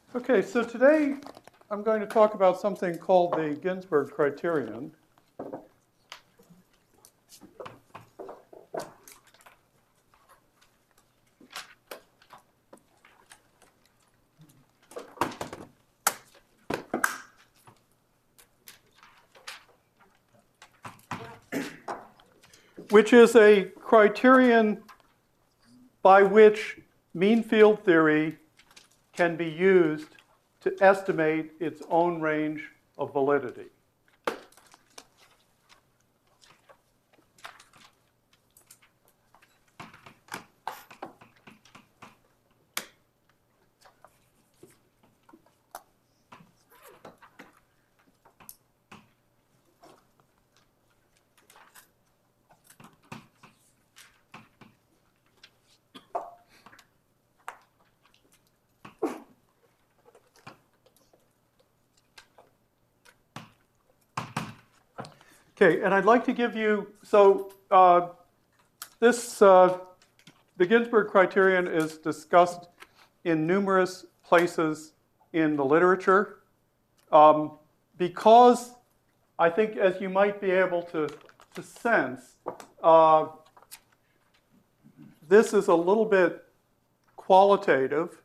Okay, so today I'm going to talk about something called the Ginzburg criterion. Which is a criterion by which mean field theory can be used to estimate its own range of validity. Okay, and I'd like to give you, the Ginzburg criterion is discussed in numerous places in the literature. Because I think, as you might be able to sense, this is a little bit qualitative.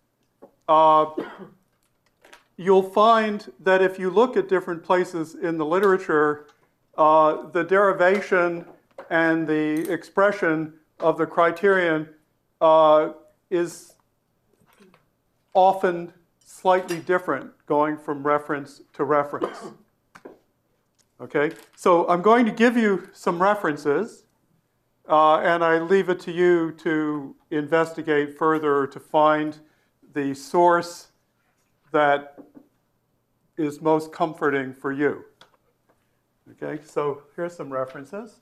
You'll find that if you look at different places in the literature, the derivation and the expression of the criterion is often slightly different going from reference to reference. Okay, so I'm going to give you some references, and I leave it to you to investigate further to find the source that is most comforting for you. Okay, so here's some references.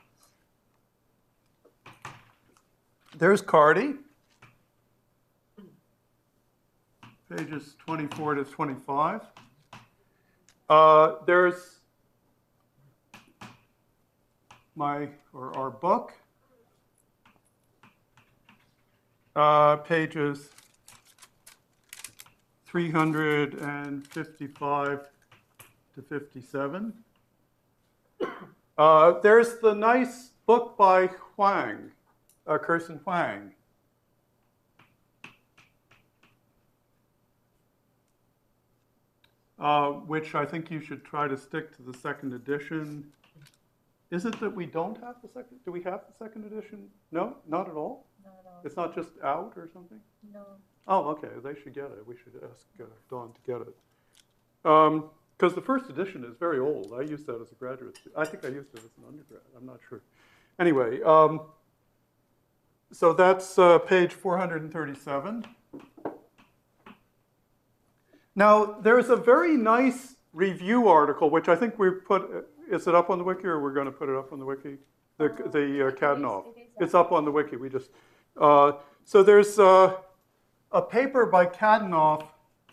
There's Cardy, pages 24 to 25. There's our book, pages 355 to 57. There's the nice book by Huang, Kirsten Huang. Which I think you should try to stick to the second edition. Is it that we don't have the second? Do we have the second edition? No, not at all? Not at all. It's not just out or something? No. Oh, okay. They should get it. We should ask Dawn to get it. Because the first edition is very old. I used that as a graduate student. I think I used it as an undergrad. I'm not sure. Anyway, so that's page 437. Now, there's a very nice review article, which I think we put, is it up on the wiki, or we're going to put it up on the wiki? The Kadanoff. It's up on the wiki. We just, so there's a paper by Kadanoff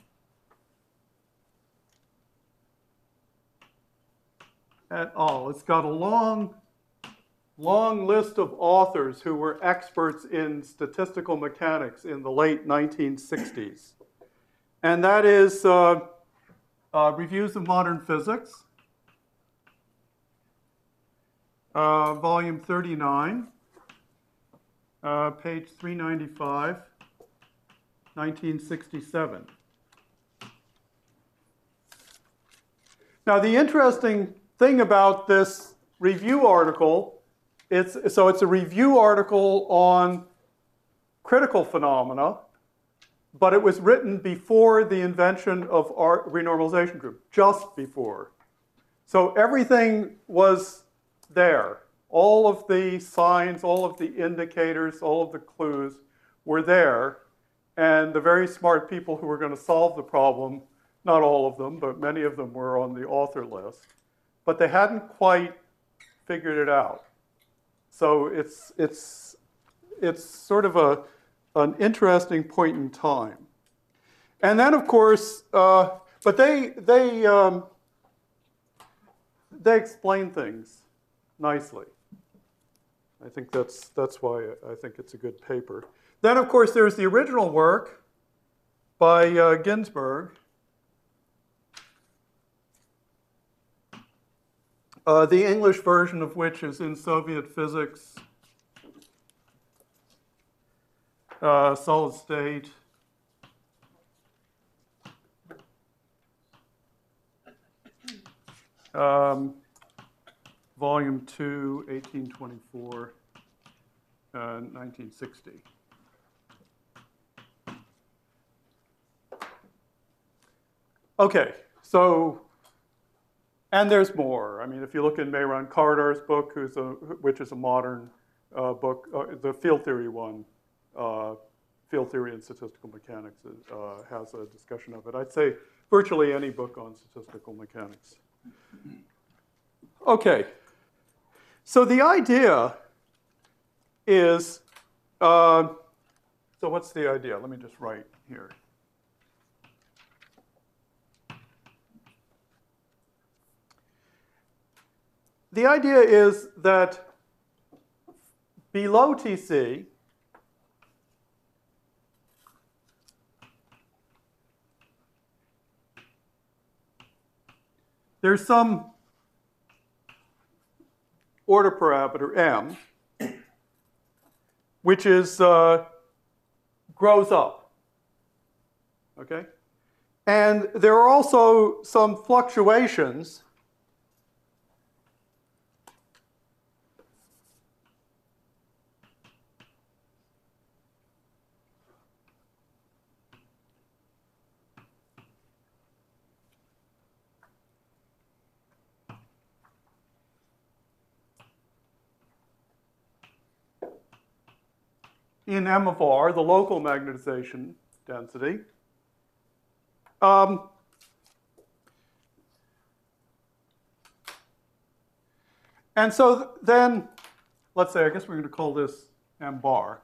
et al. It's got a long list of authors who were experts in statistical mechanics in the late 1960s. And that is Reviews of Modern Physics, volume 39, page 395, 1967. Now, the interesting thing about this review article, it's a review article on critical phenomena, but it was written before the invention of our renormalization group, just before. So everything was there. All of the signs, all of the indicators, all of the clues were there. And the very smart people who were going to solve the problem, not all of them, but many of them were on the author list. But they hadn't quite figured it out. So it's sort of an interesting point in time. And then, of course, but they explain things nicely. I think that's why I think it's a good paper. Then, of course, there's the original work by Ginzburg. The English version of which is in Soviet Physics, Solid State. Volume 2, 1824, 1960. Okay, so, and there's more. I mean, if you look in Mehran Kardar's book, which is a modern book, the field theory one, Field Theory and Statistical Mechanics, has a discussion of it. I'd say virtually any book on statistical mechanics. Okay, so the idea is, so what's the idea? Let me just write here. The idea is that below TC, there's some order parameter m, which is grows up. Okay, and there are also some fluctuations in M of R, the local magnetization density. And so then, let's say, I guess we're going to call this M bar.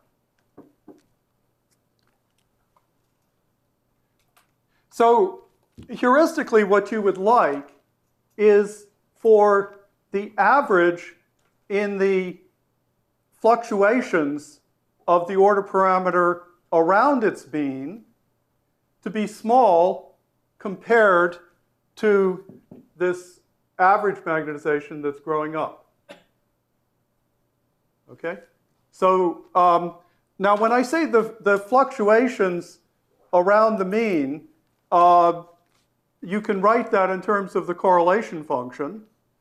So heuristically, what you would like is for the average in the fluctuations of the order parameter around its mean to be small compared to this average magnetization that's growing up. Okay? So now when I say the fluctuations around the mean, you can write that in terms of the correlation function.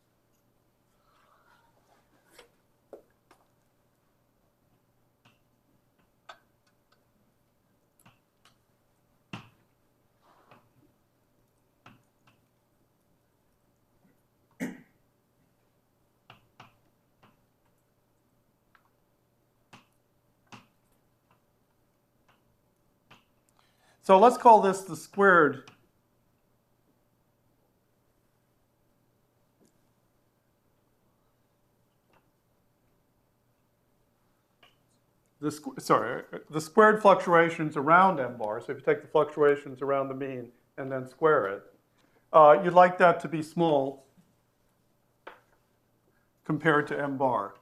So let's call this the squared the squared fluctuations around M bar. So if you take the fluctuations around the mean and then square it, you'd like that to be small compared to M bar.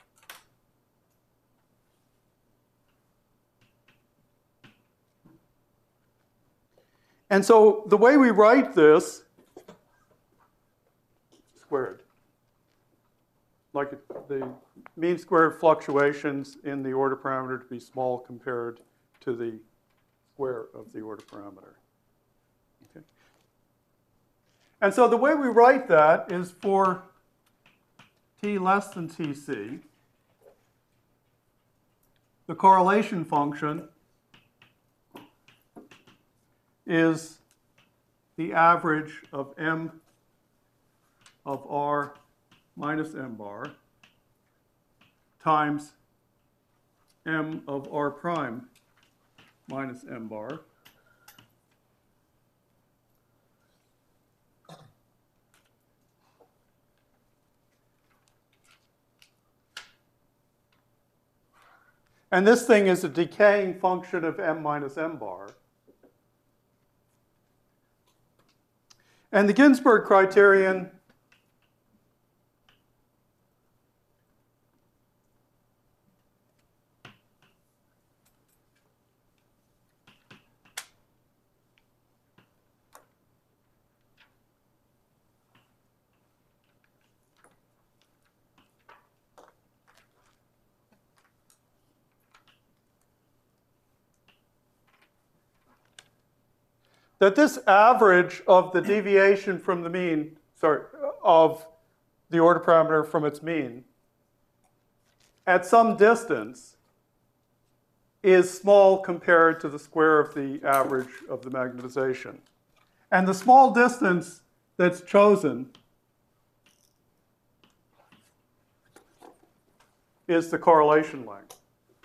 And so the way we write this, squared, like the mean squared fluctuations in the order parameter to be small compared to the square of the order parameter. Okay. And so the way we write that is for t less than tc, the correlation function is the average of M of R minus M bar times M of R prime minus M bar and this thing is a decaying function of M minus M bar. And the Ginzburg criterion that this average of the deviation from the mean, of the order parameter from its mean at some distance is small compared to the square of the average of the magnetization. And the small distance that's chosen is the correlation length.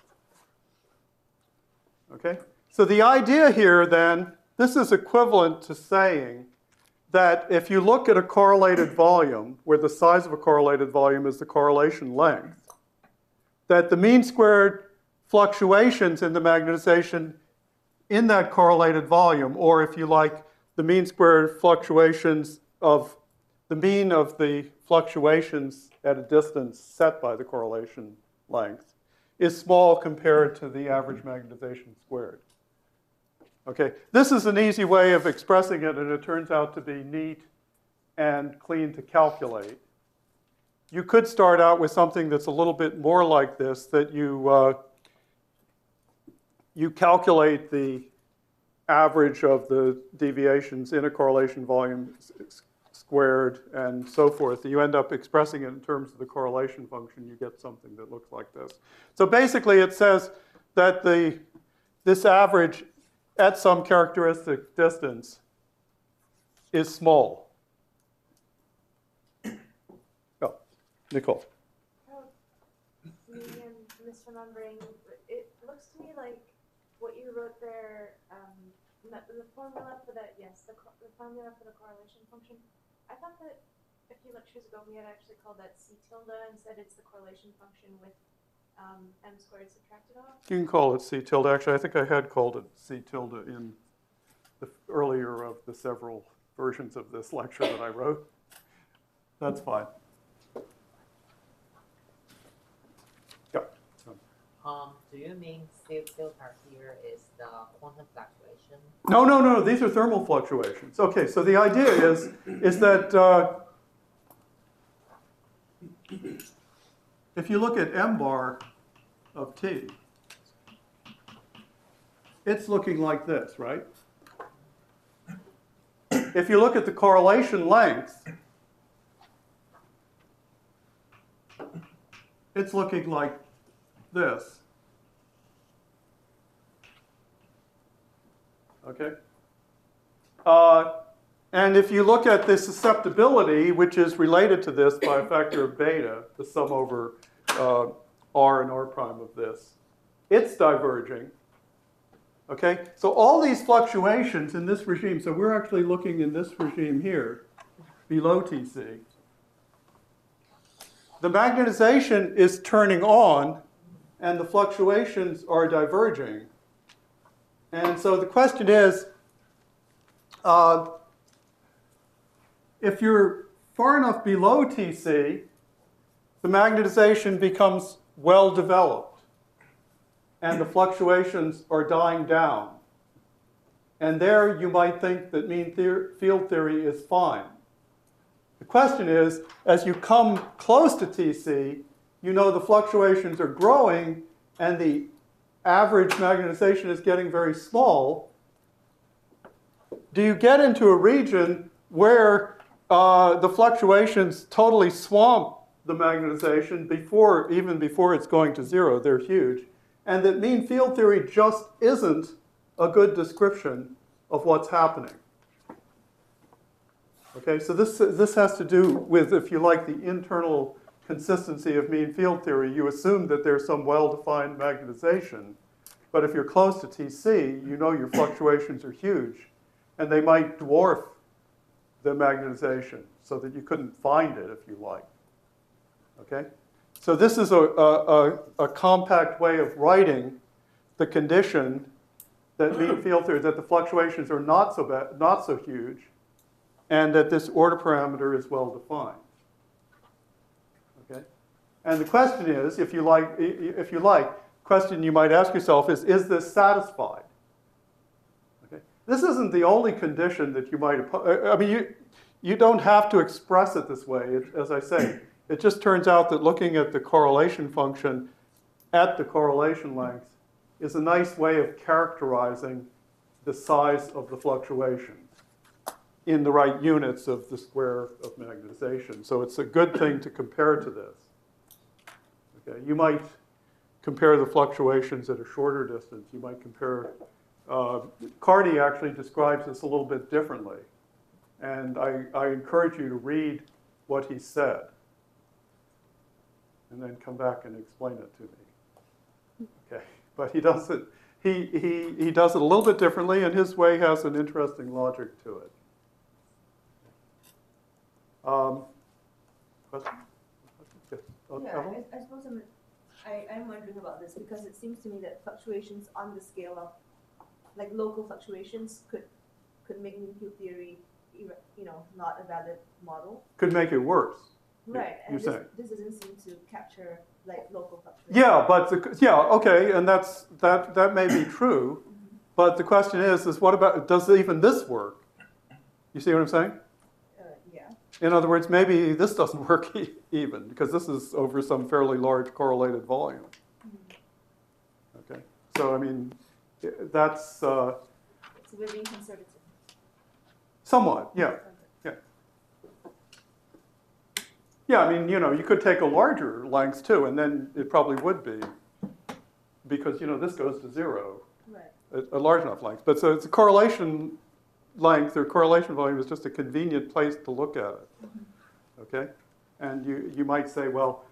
Okay? So the idea here then, this is equivalent to saying that if you look at a correlated volume, where the size of a correlated volume is the correlation length, that the mean squared fluctuations in the magnetization in that correlated volume, or if you like, the mean squared fluctuations of the mean of the fluctuations at a distance set by the correlation length, is small compared to the average magnetization squared. Okay, this is an easy way of expressing it, and it turns out to be neat and clean to calculate. You could start out with something that's a little bit more like this, that you calculate the average of the deviations in a correlation volume squared and so forth. You end up expressing it in terms of the correlation function. You get something that looks like this. So basically it says that this average at some characteristic distance is small. Oh, Nicole. Oh, maybe I'm misremembering. It looks to me like what you wrote there, the formula for that, yes, the formula for the correlation function. I thought that a few lectures ago we had actually called that C tilde, and said it's the correlation function with m squared subtracted off. You can call it C tilde. Actually, I think I had called it C tilde in the earlier of the several versions of this lecture that I wrote. That's fine. Yeah. Do you mean C tilde here is the quantum fluctuation? No. These are thermal fluctuations. Okay, so the idea is that if you look at m bar of t, it's looking like this, right? If you look at the correlation length, it's looking like this. Okay? And if you look at the susceptibility, which is related to this by a factor of beta, the sum over r and r prime of this, it's diverging. Okay? So all these fluctuations in this regime, so we're actually looking in this regime here, below Tc. The magnetization is turning on, and the fluctuations are diverging. And so the question is, if you're far enough below Tc, the magnetization becomes well developed, and the fluctuations are dying down. And there you might think that mean field theory is fine. The question is, as you come close to Tc, you know the fluctuations are growing, and the average magnetization is getting very small. Do you get into a region where the fluctuations totally swamp the magnetization even before it's going to zero? They're huge. And that mean field theory just isn't a good description of what's happening. Okay, so this has to do with, if you like, the internal consistency of mean field theory. You assume that there's some well-defined magnetization. But if you're close to Tc, you know your fluctuations are huge. And they might dwarf the magnetization so that you couldn't find it if you like. Okay? So this is a compact way of writing the condition that mean field theory, that the fluctuations are not so bad, not so huge, and that this order parameter is well defined. Okay? And the question is, if you like, question you might ask yourself is this satisfied? Okay? This isn't the only condition that you might, I mean, you don't have to express it this way. As I say, it just turns out that looking at the correlation function at the correlation length is a nice way of characterizing the size of the fluctuation in the right units of the square of magnetization. So it's a good thing to compare to this. Okay, you might compare the fluctuations at a shorter distance. You might compare, Carty actually describes this a little bit differently. And I encourage you to read what he said and then come back and explain it to me. Okay, but he does it, he does it a little bit differently, and his way has an interesting logic to it. Question? Yes. Evelyn? I suppose I'm wondering about this because it seems to me that fluctuations on the scale of, like local fluctuations, could make mean field theory, not a valid model. Could make it worse. Right, you and say. This doesn't seem to capture like local fluctuations. Yeah, but okay, and that may be true, but the question is what about, does even this work? You see what I'm saying? Yeah. In other words, maybe this doesn't work even, because this is over some fairly large correlated volume. Okay, so I mean, that's... So we're being conservative. Somewhat, yeah. Yeah, I mean, you could take a larger length too, and then it probably would be, because, this goes to 0. Right. A large enough length. But so it's a correlation length or correlation volume is just a convenient place to look at it. Okay? And you might say, well,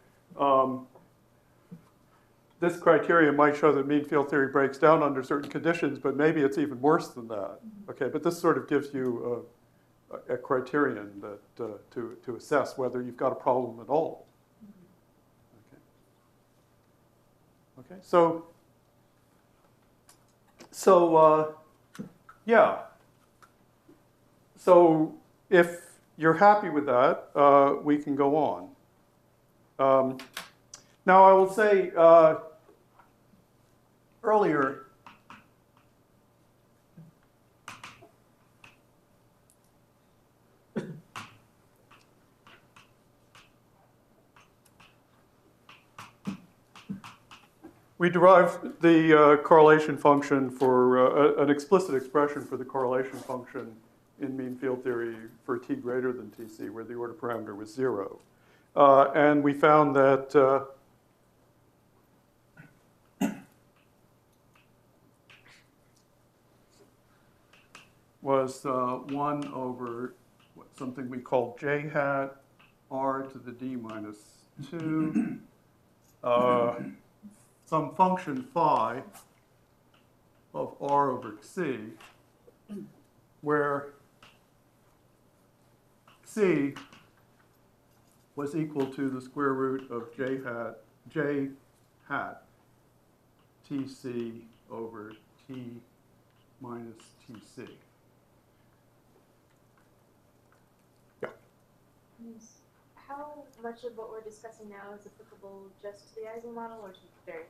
this criteria might show that mean field theory breaks down under certain conditions, but maybe it's even worse than that. Okay, but this sort of gives you a criterion that to assess whether you've got a problem at all. Okay, so yeah. So if you're happy with that, we can go on. Now I will say earlier, we derived the correlation function for an explicit expression for the correlation function in mean field theory for t greater than tc, where the order parameter was 0. And we found that was 1 over something we call j hat r to the d minus 2, some function phi of r over c, where c was equal to the square root of j hat tc over t minus tc. Yeah. How much of what we're discussing now is applicable just to the Ising model or to various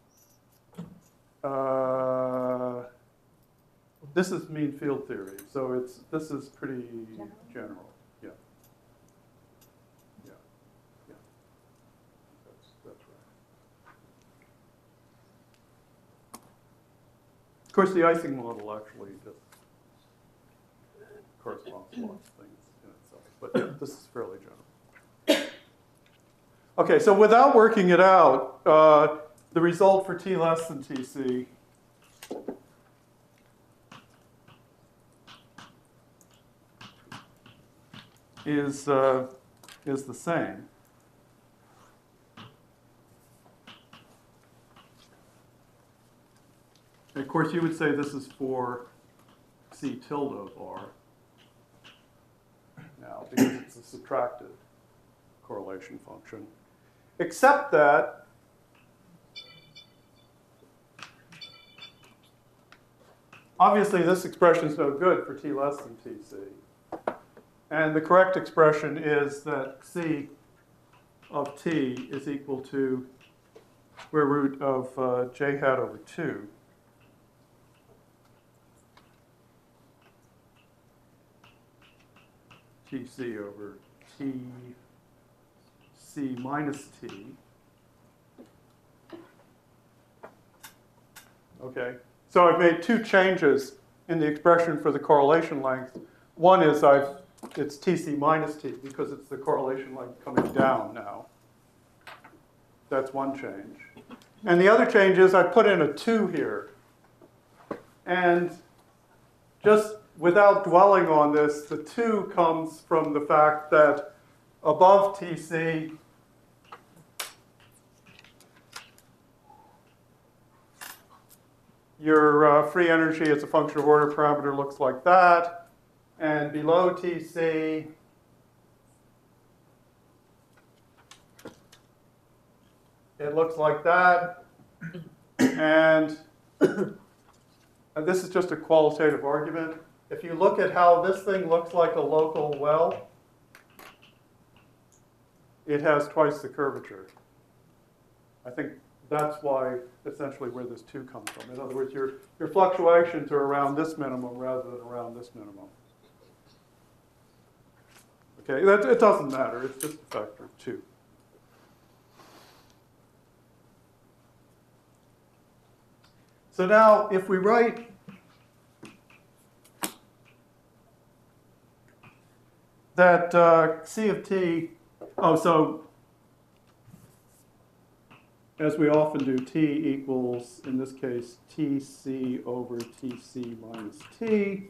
models? This is mean field theory, so this is pretty general. Yeah. Yeah. Yeah. That's right. Of course, the Ising model actually just corresponds to lots of things in itself, but yeah, this is fairly general. Okay, so without working it out, the result for t less than tc is the same. And of course, you would say this is for c tilde of r now, because it's a subtracted correlation function. Except that obviously this expression is no good for t less than tc. And the correct expression is that c of t is equal to square root of j hat over 2 tc over tc minus t. Okay, so I've made two changes in the expression for the correlation length. One is it's Tc minus T because it's the correlation length coming down now. That's one change. And the other change is I put in a 2 here. And just without dwelling on this, the 2 comes from the fact that above Tc, your free energy as a function of order parameter looks like that. And below Tc, it looks like that. And this is just a qualitative argument. If you look at how this thing looks like a local well, it has twice the curvature. I think that's why, essentially, where this 2 comes from. In other words, your fluctuations are around this minimum rather than around this minimum. Okay, it doesn't matter. It's just a factor of 2. So now, if we write that C of t, so as we often do, t equals, in this case, Tc over Tc minus t,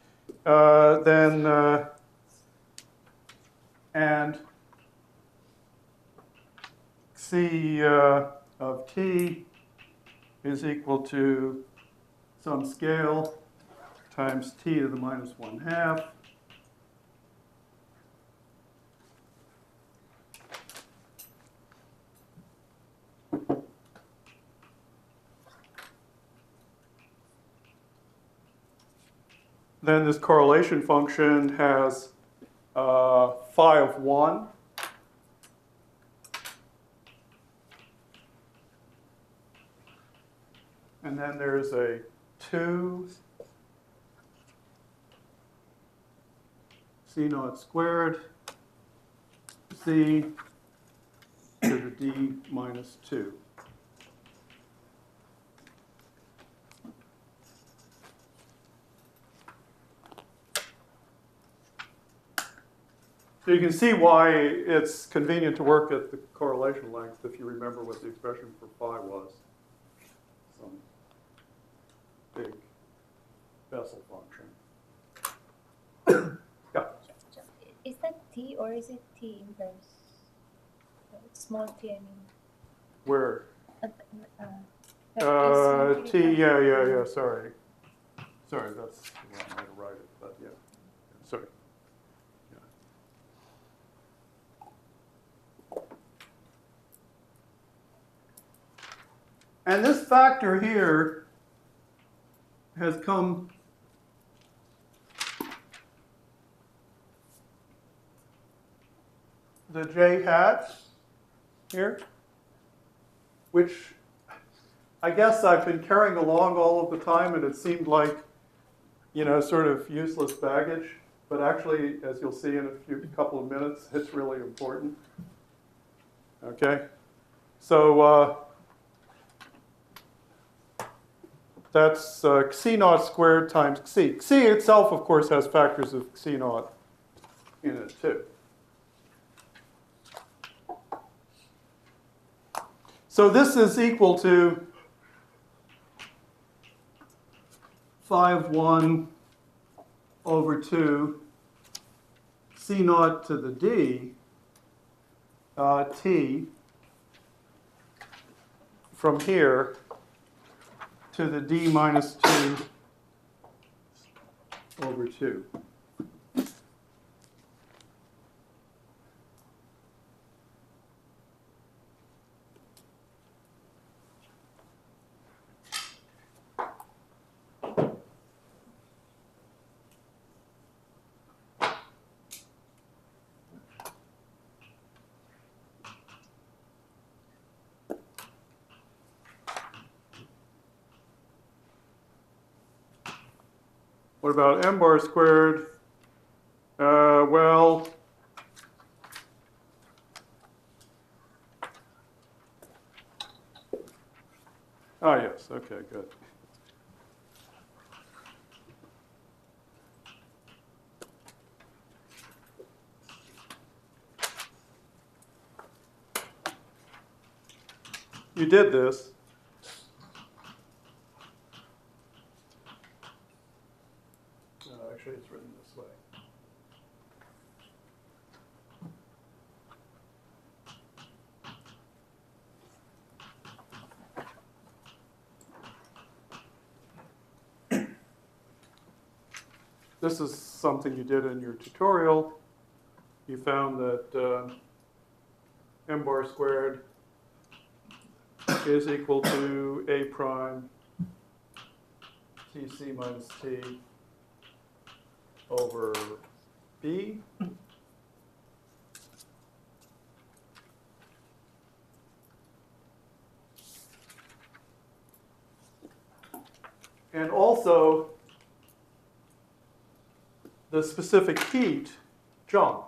and C of t is equal to some scale times t to the minus 1/2. Then this correlation function has phi of 1. And then there's a 2 C naught squared C to the D minus 2. So you can see why it's convenient to work at the correlation length if you remember what the expression for phi was. Some big Bessel function. Yeah. Is that t or is it t inverse? Small t, I mean. Where? T, Yeah, sorry. Sorry, that's the wrong way to write it, but yeah. Sorry. And this factor here has come the j hat here, which I guess I've been carrying along all of the time, and it seemed like, sort of useless baggage. But actually, as you'll see in a couple of minutes, it's really important. Okay? So that's C naught squared times C. C itself, of course, has factors of C naught in it, too. So this is equal to phi of 1 over 2 C naught to the D T from here to the D minus 2 over 2. What about m bar squared? Well, yes, okay, good. you did this. Actually, it's written this way. This is something you did in your tutorial. You found that m bar squared is equal to a prime tc minus t over b. And also the specific heat jump.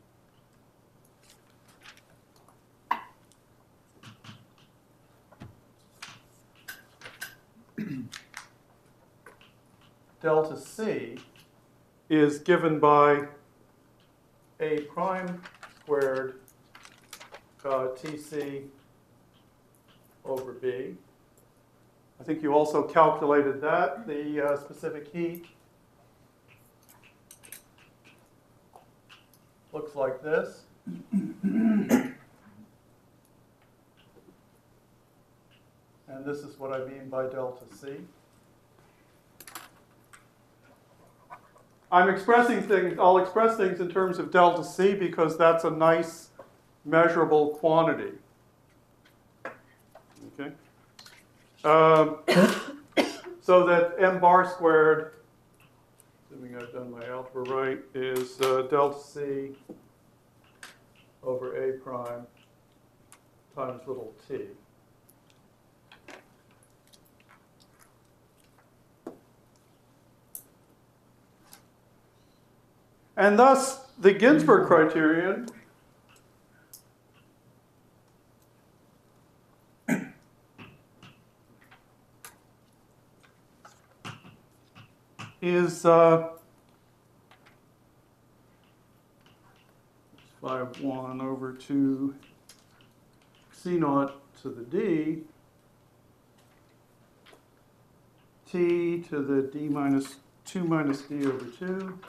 Delta C is given by a prime squared Tc over B. I think you also calculated that, the specific heat. Looks like this. And this is what I mean by delta C. I'm expressing things, I'll express things in terms of delta C because that's a nice measurable quantity. Okay. So that m bar squared, assuming I've done my algebra right, is delta C over A prime times little t. And thus, the Ginzburg criterion is 5(1) over 2 C naught to the D, T to the D minus 2 minus D over 2.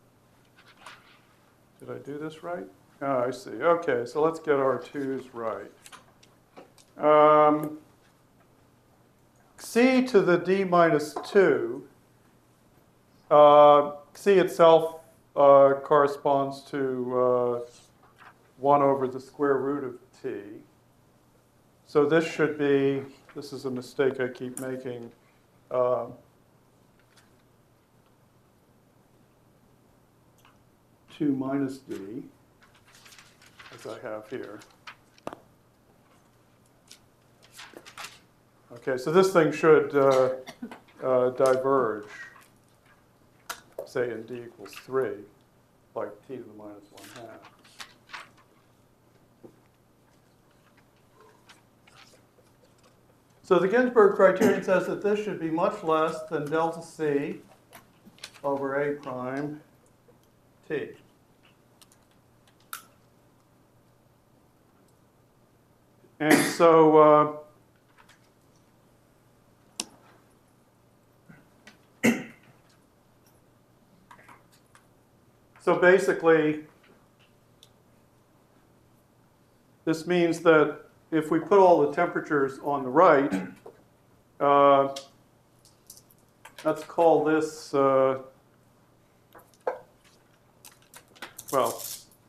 Did I do this right? Oh, I see. Okay, so let's get our 2's right. C to the D minus 2, C itself corresponds to 1 over the square root of T. So this should be, this is a mistake I keep making, 2 minus D, as I have here. Okay, so this thing should diverge, say in D equals 3, like T to the minus 1/2. So the Ginzburg criterion says that this should be much less than delta C over A prime T. And so so basically, this means that if we put all the temperatures on the right, let's call this, well,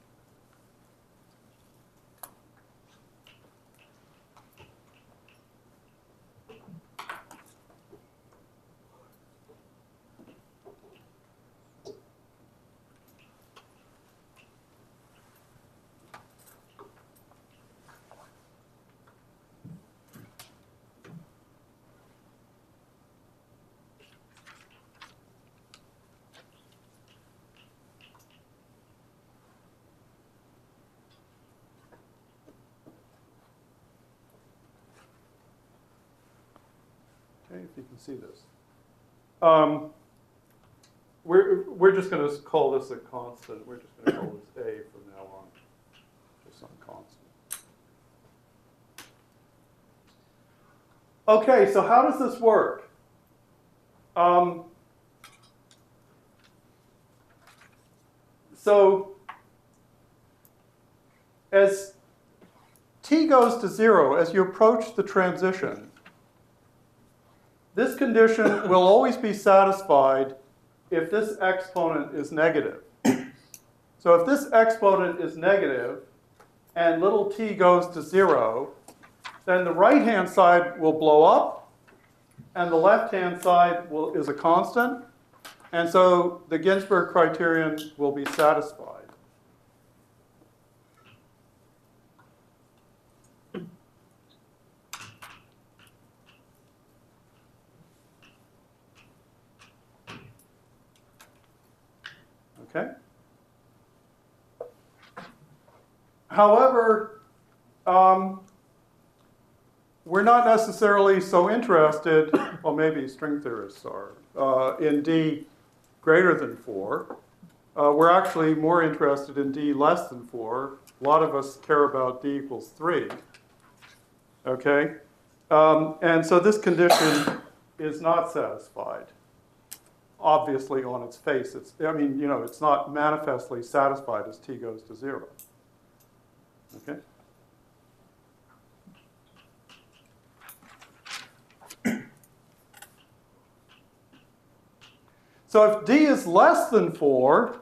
if you can see this. We're just going to call this a constant. We're just going to call this A from now on, just some constant. Okay, so how does this work? So as t goes to 0, as you approach the transition, this condition will always be satisfied if this exponent is negative. So if this exponent is negative and little t goes to 0, then the right-hand side will blow up and the left-hand side is a constant. And so the Ginzburg criterion will be satisfied. Okay? However, we're not necessarily so interested, well, maybe string theorists are, in d greater than 4. We're actually more interested in d less than 4. A lot of us care about d equals 3. Okay? And so this condition is not satisfied. Obviously, on its face, it's not manifestly satisfied as t goes to 0. Okay? So if d is less than 4,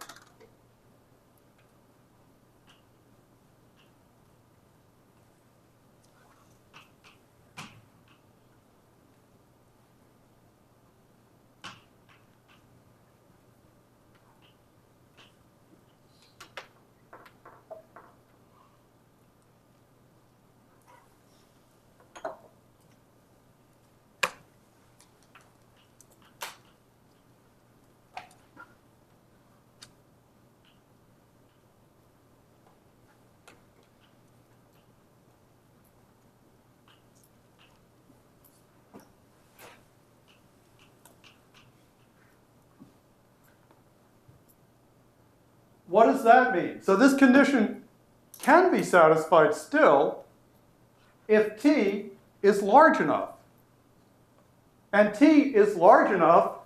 what does that mean? So this condition can be satisfied still if t is large enough. And t is large enough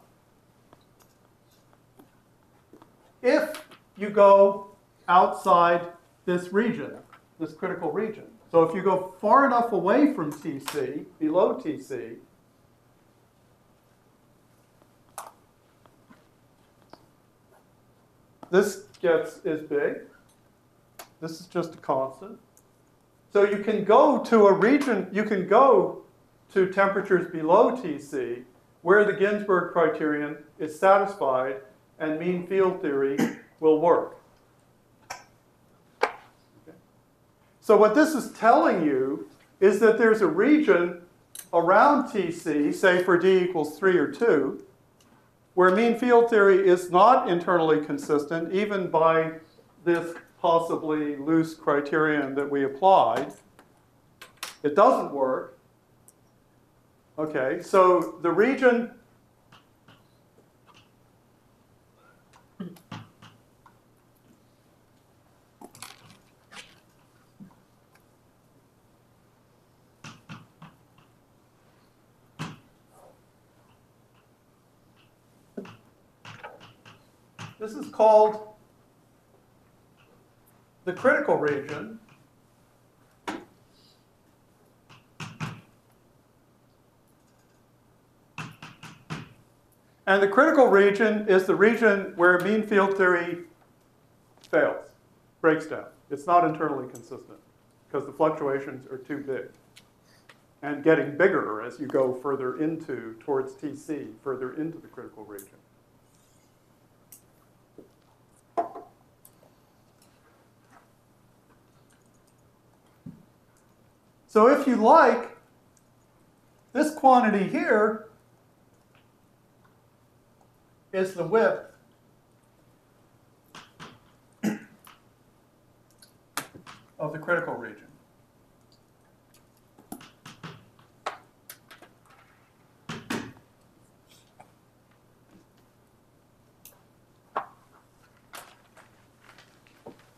if you go outside this region, this critical region. So if you go far enough away from Tc, below Tc, this is big. This is just a constant. So you can go to a region, you can go to temperatures below Tc where the Ginzburg criterion is satisfied and mean field theory will work. Okay. So what this is telling you is that there's a region around Tc, say for d equals 3 or 2, where mean field theory is not internally consistent, even by this possibly loose criterion that we applied. It doesn't work. Okay, so the region this is called the critical region. And the critical region is the region where mean field theory fails, breaks down. It's not internally consistent because the fluctuations are too big and getting bigger as you go further towards Tc, further into the critical region. So if you like, this quantity here is the width of the critical region.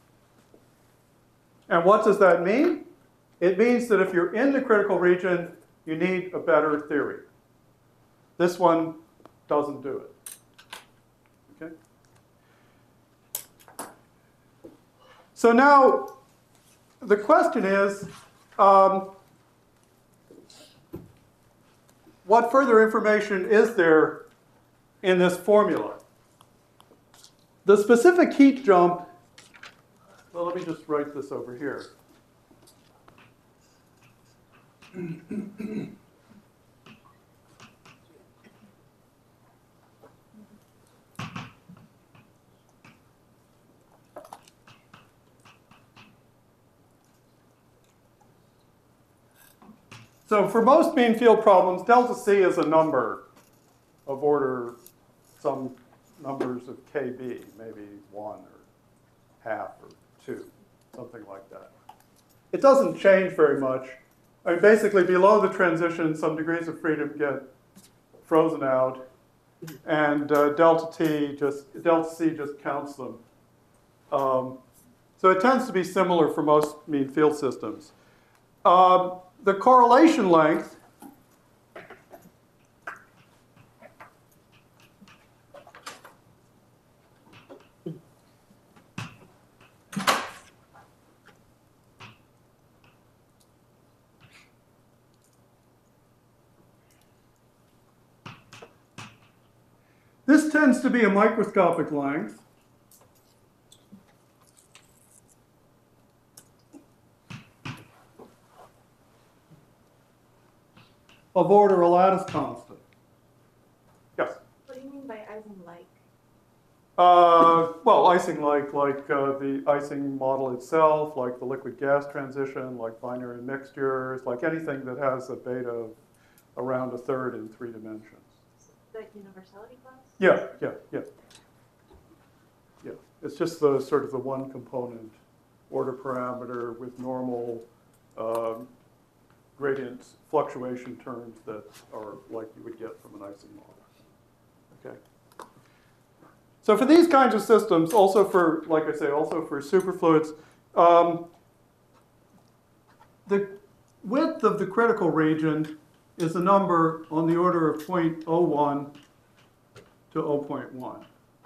And what does that mean? It means that if you're in the critical region, you need a better theory. This one doesn't do it. Okay? So now the question is, what further information is there in this formula? The specific heat jump, well, let me just write this over here. So for most mean field problems, delta C is a number of order some numbers of KB, maybe 1 or half or 2, something like that. It doesn't change very much. I mean, basically, below the transition, some degrees of freedom get frozen out, and delta C just counts them. So it tends to be similar for most mean field systems. The correlation length this tends to be a microscopic length. Of order a lattice constant. Yes? What do you mean by Ising-like? Well, Ising-like, like the Ising model itself, like the liquid-gas transition, like binary mixtures, like anything that has a beta of around 1/3 in 3 dimensions. The universality class? Yeah. It's just the sort of the one component order parameter with normal gradient fluctuation terms that are like you would get from an Ising model. Okay. So for these kinds of systems, also for, like I say, also for superfluids, the width of the critical region is a number on the order of 0.01 to 0.1.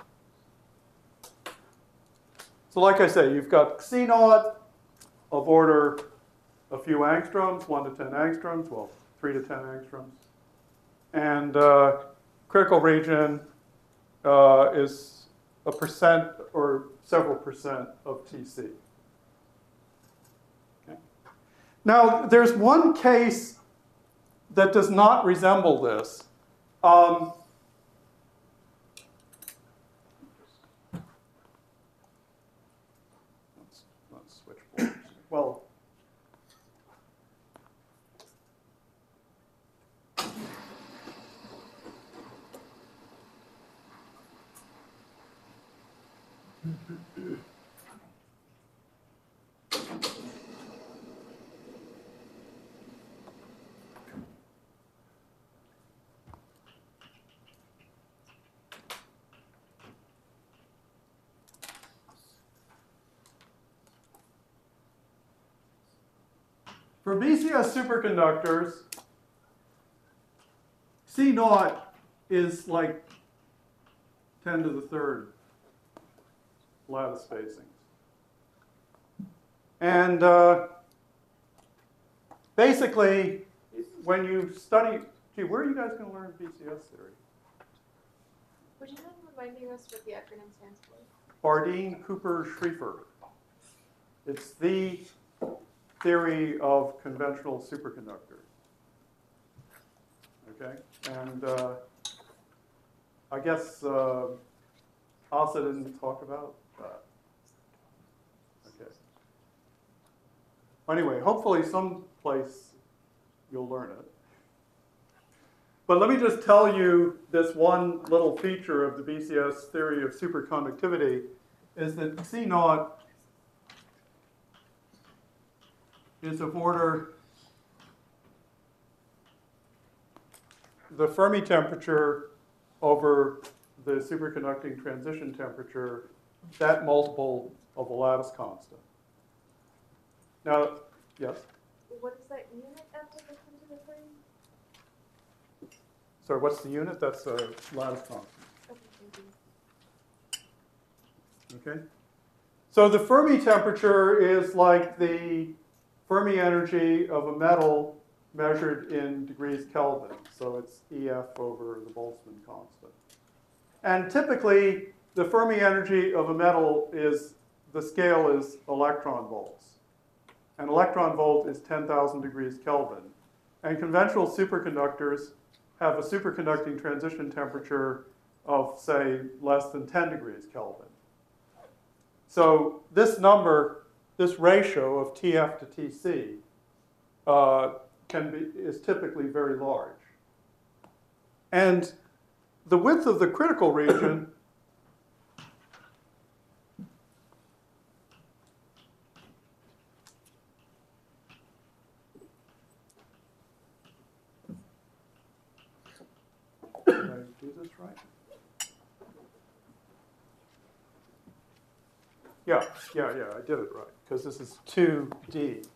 So like I say, you've got C naught of order a few angstroms, 1 to 10 angstroms, well, 3 to 10 angstroms. And critical region is a percent or several percent of TC. Okay. Now, there's one case that does not resemble this. Let's switch boards. Well, for BCS superconductors, C naught is like 10 to the third lattice spacings. And basically, when you study, gee, where are you guys going to learn BCS theory? Would you mind reminding us what the acronym stands for? Bardeen, Cooper, Schrieffer. It's the theory of conventional superconductors. Okay, and I guess Asa didn't talk about that. Okay. Anyway, hopefully someplace you'll learn it. But let me just tell you this one little feature of the BCS theory of superconductivity is that C naught is of order the Fermi temperature over the superconducting transition temperature, that multiple of the lattice constant. Now, yes? What is that unit after the 10 to the 3? sorry, what's the unit? That's a lattice constant. Okay, thank you. Okay? So the Fermi temperature is like the Fermi energy of a metal measured in degrees Kelvin. So it's EF over the Boltzmann constant. And typically, the Fermi energy of a metal is, the scale is electron volts. An electron volt is 10,000 degrees Kelvin. And conventional superconductors have a superconducting transition temperature of, say, less than 10 degrees Kelvin. So this number, this ratio of TF to TC, is typically very large. And the width of the critical region did I do this right? Yeah, I did it right, because this is 2D.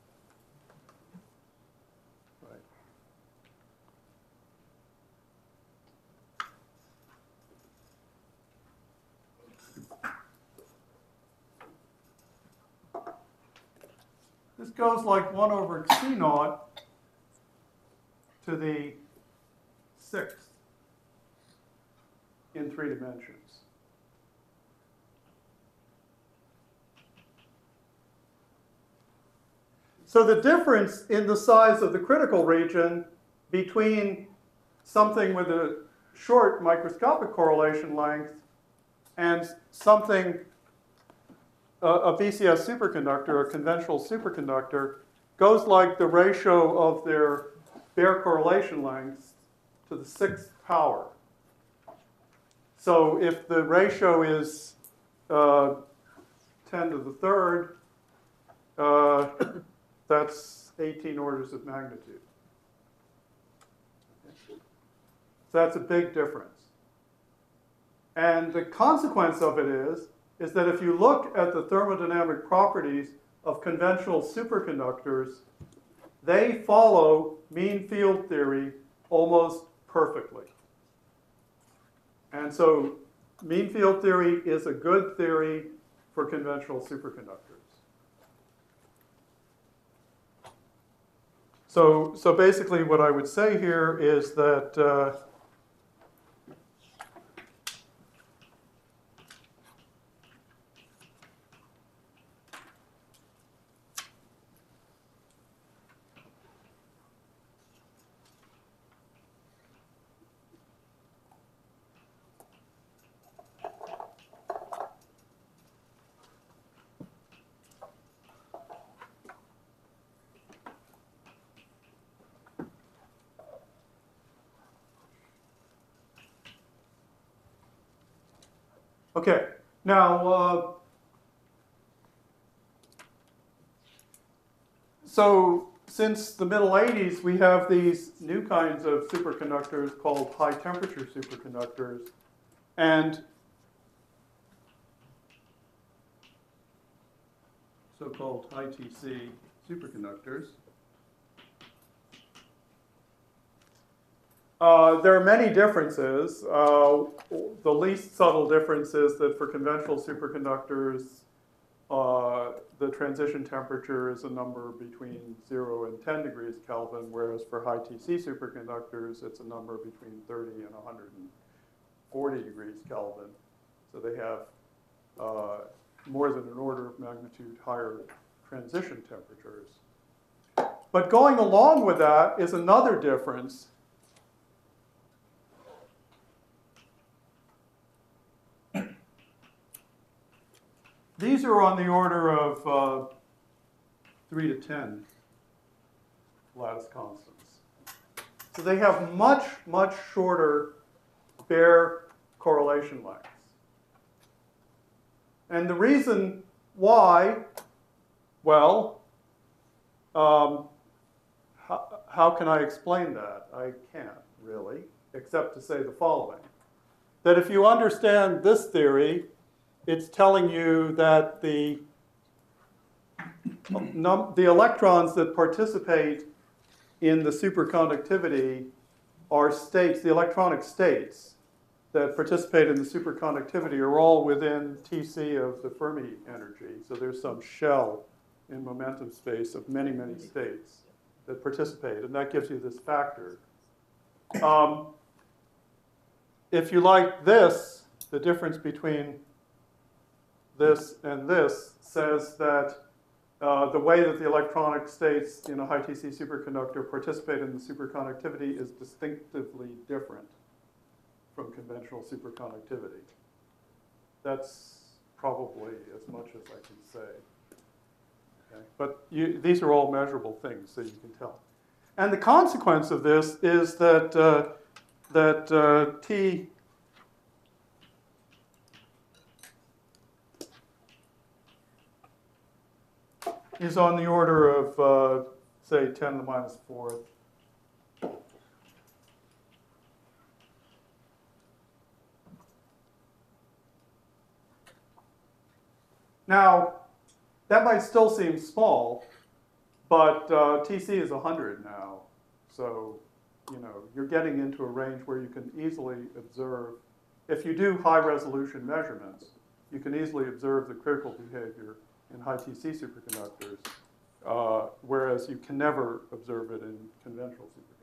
Right. This goes like 1 over C naught to the 6th in 3 dimensions. So the difference in the size of the critical region between something with a short microscopic correlation length and something, a BCS superconductor, a conventional superconductor, goes like the ratio of their bare correlation lengths to the 6th power. So if the ratio is 10 to the 3rd, that's 18 orders of magnitude. So that's a big difference. And the consequence of it is that if you look at the thermodynamic properties of conventional superconductors, they follow mean field theory almost perfectly. And so mean field theory is a good theory for conventional superconductors. So basically what I would say here is that okay, now, so since the middle 80s, we have these new kinds of superconductors called high temperature superconductors. And so-called high TC superconductors. There are many differences. The least subtle difference is that for conventional superconductors, the transition temperature is a number between 0 and 10 degrees Kelvin, whereas for high TC superconductors, it's a number between 30 and 140 degrees Kelvin. So they have more than an order of magnitude higher transition temperatures. But going along with that is another difference. These are on the order of 3 to 10 lattice constants. So they have much, much shorter bare correlation lengths. And the reason why, well, how can I explain that? I can't really, except to say the following. That if you understand this theory, it's telling you that the electrons that participate in the superconductivity are states, the electronic states that participate in the superconductivity are all within Tc of the Fermi energy. So there's some shell in momentum space of many, many states that participate, and that gives you this factor. If you like this, the difference between this and this says that the way that the electronic states in a high Tc superconductor participate in the superconductivity is distinctively different from conventional superconductivity. That's probably as much as I can say. Okay? But these are all measurable things, so you can tell. And the consequence of this is that T is on the order of, say, 10 to the minus 4th. Now, that might still seem small, but Tc is 100 now. So, you're getting into a range where you can easily observe, if you do high-resolution measurements, you can easily observe the critical behavior in high Tc superconductors, whereas you can never observe it in conventional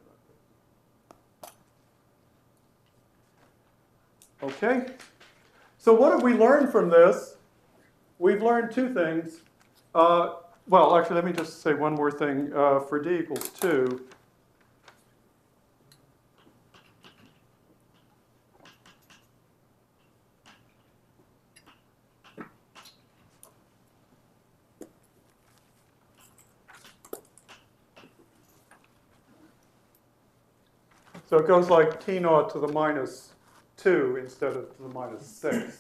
superconductors. Okay? So what have we learned from this? We've learned two things. Well, actually, let me just say one more thing. For d equals 2, so it goes like T naught to the minus 2 instead of to the minus 6.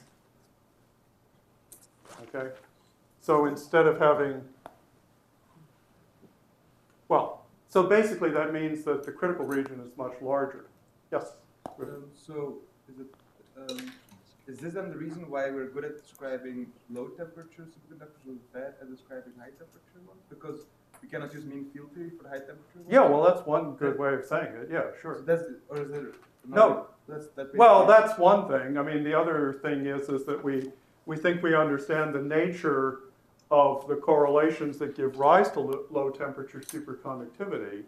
Okay? So instead of having, well, so basically that means that the critical region is much larger. Yes? So is this then the reason why we're good at describing low temperature superconductors and bad at describing high temperature ones? Because we cannot use mean field theory for the high temperature ones? Yeah, well, that's one good way of saying it. Yeah, sure. So that's, or is there No. Well, that's one thing. I mean, the other thing is that we think we understand the nature of the correlations that give rise to low temperature superconductivity.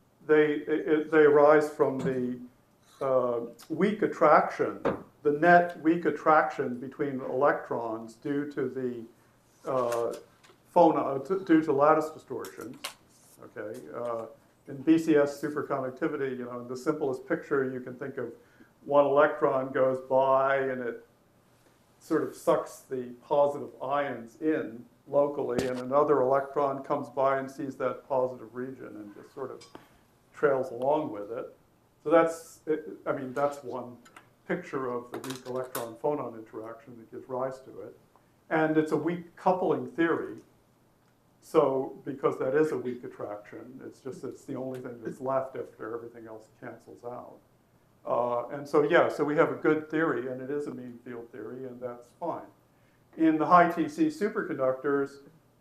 They arise from the weak attraction, the net weak attraction between electrons due to the due to lattice distortions. Okay, in BCS superconductivity, in the simplest picture, you can think of one electron goes by and it sort of sucks the positive ions in locally, and another electron comes by and sees that positive region and just sort of trails along with it. So that's one picture of the weak electron-phonon interaction that gives rise to it. And it's a weak coupling theory. So because that is a weak attraction, it's the only thing that's left after everything else cancels out. And so, yeah, so we have a good theory, and it is a mean field theory, and that's fine. In the high Tc superconductors,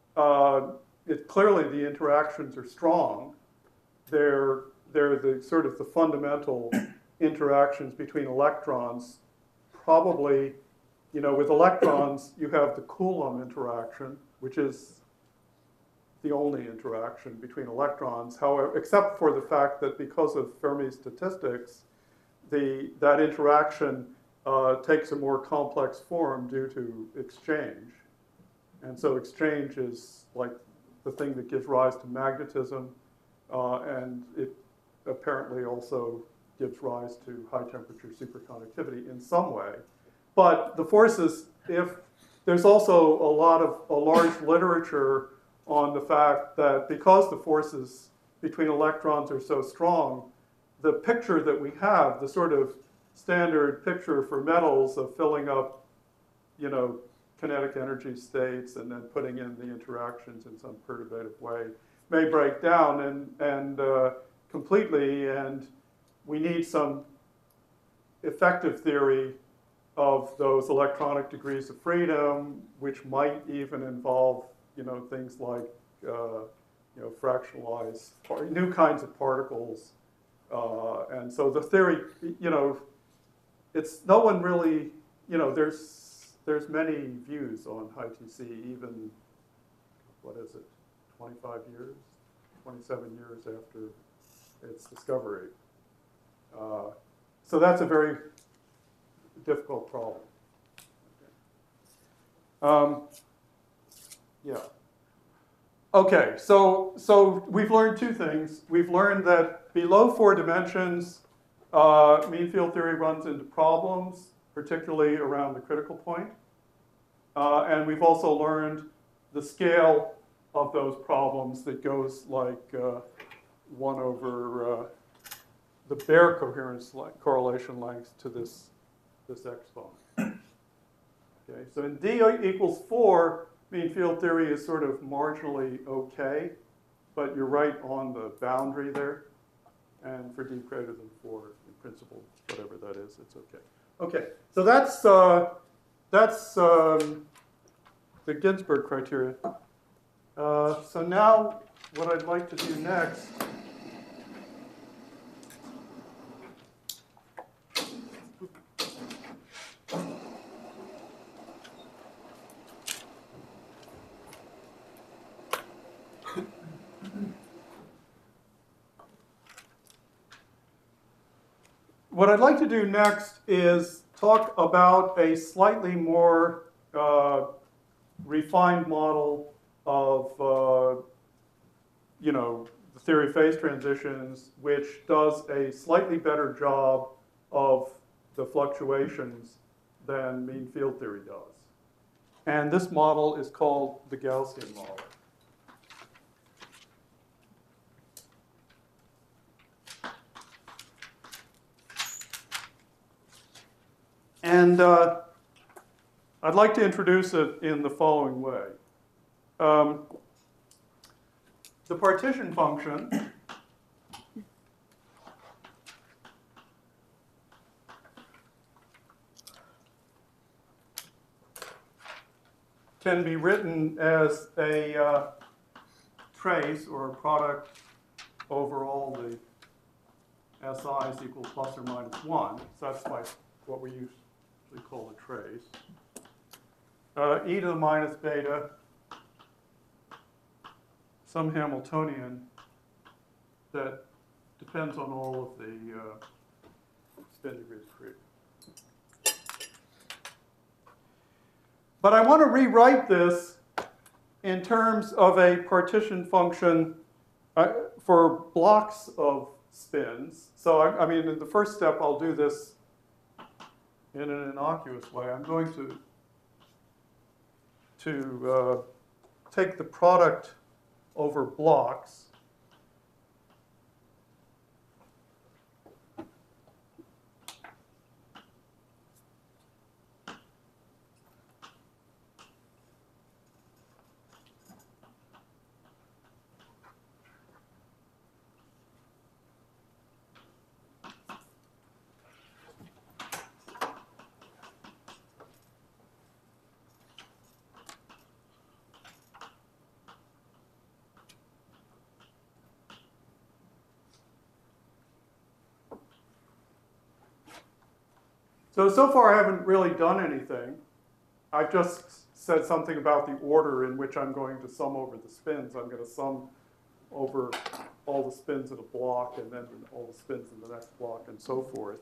clearly the interactions are strong. They're the sort of the fundamental interactions between electrons. Probably, with electrons, you have the Coulomb interaction, which is the only interaction between electrons. However, except for the fact that because of Fermi statistics, that interaction takes a more complex form due to exchange. And so exchange is like the thing that gives rise to magnetism, and it apparently also gives rise to high temperature superconductivity in some way. But the forces, there's also a large literature on the fact that because the forces between electrons are so strong, the picture that we have, the sort of standard picture for metals of filling up, kinetic energy states and then putting in the interactions in some perturbative way, may break down and completely, and we need some effective theory of those electronic degrees of freedom, which might even involve, things like, fractionalized, new kinds of particles And so the theory, it's no one really, there's many views on high TC, even, what is it, 25 years, 27 years after its discovery. So that's a very difficult problem. Yeah. Okay, so we've learned two things. We've learned that below 4 dimensions, mean field theory runs into problems, particularly around the critical point. And we've also learned the scale of those problems that goes like 1 over the bare coherence correlation length to this exponent. Okay, so in D equals 4, mean field theory is sort of marginally okay, but you're right on the boundary there. And for D greater than 4, in principle, whatever that is, it's okay. Okay, so that's the Ginzburg criteria. So now what I'd like to do next is talk about a slightly more refined model of, the theory of phase transitions, which does a slightly better job of the fluctuations than mean field theory does. And this model is called the Gaussian model. And I'd like to introduce it in the following way. The partition function can be written as a trace or a product over all the SIs equal plus or minus 1. So that's what we usually call a trace. E to the minus beta, some Hamiltonian that depends on all of the spin degrees free. But I want to rewrite this in terms of a partition function for blocks of spins. So I mean, in the first step, I'll do this in an innocuous way. I'm going to take the product over blocks. So far I haven't really done anything. I've just said something about the order in which I'm going to sum over the spins. I'm going to sum over all the spins in a block and then all the spins in the next block and so forth.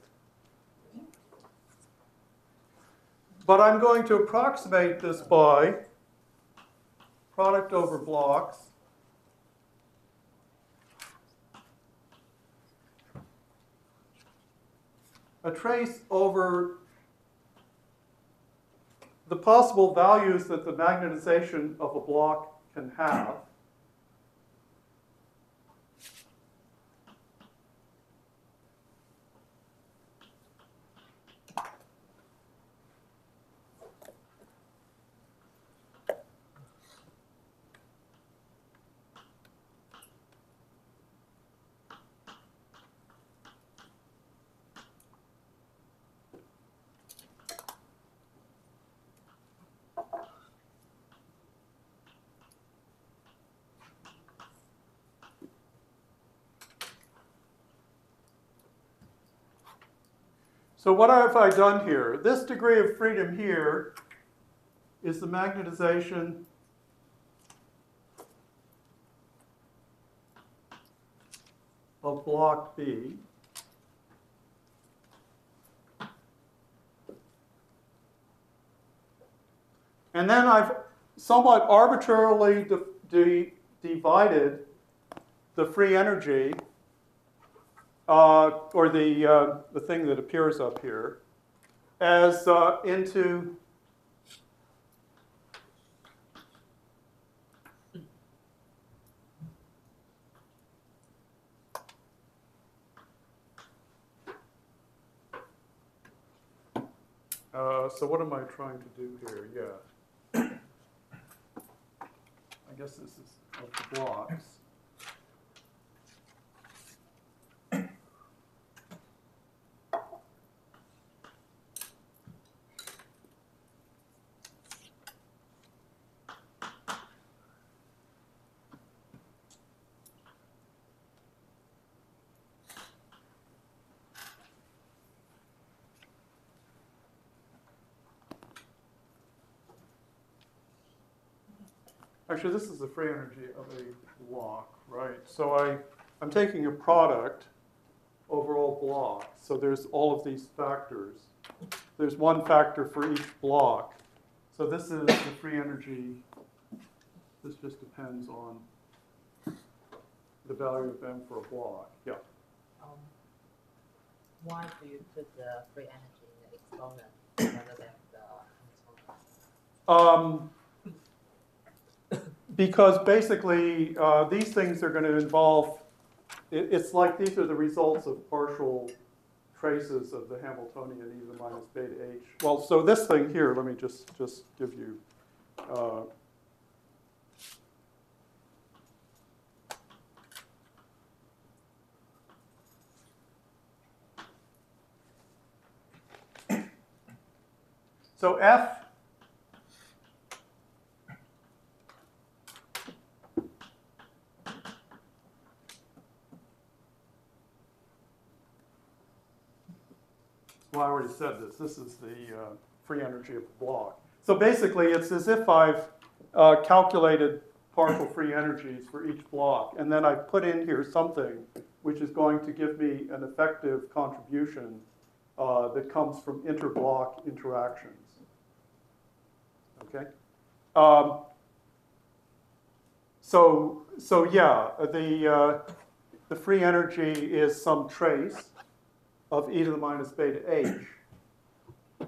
But I'm going to approximate this by product over blocks. A trace over the possible values that the magnetization of a block can have. So what have I done here? This degree of freedom here is the magnetization of block B. And then I've somewhat arbitrarily divided the free energy, or the thing that appears up here, as into so what am I trying to do here? Yeah. I guess this is of the blocks. Actually, this is the free energy of a block, right? So I'm taking a product over all blocks. So there's all of these factors. There's one factor for each block. So this is the free energy. This just depends on the value of M for a block. Yeah. Why do you put the free energy in the exponent rather than the exponent? Because basically, these things are going to involve, it's like these are the results of partial traces of the Hamiltonian e to the minus beta h. Well, so this thing here, let me just give you, so F well, I already said this. This is the free energy of the block. So basically, it's as if I've calculated partial free energies for each block, and then I put in here something which is going to give me an effective contribution that comes from interblock interactions. Okay. So yeah, the free energy is some trace of e to the minus beta h.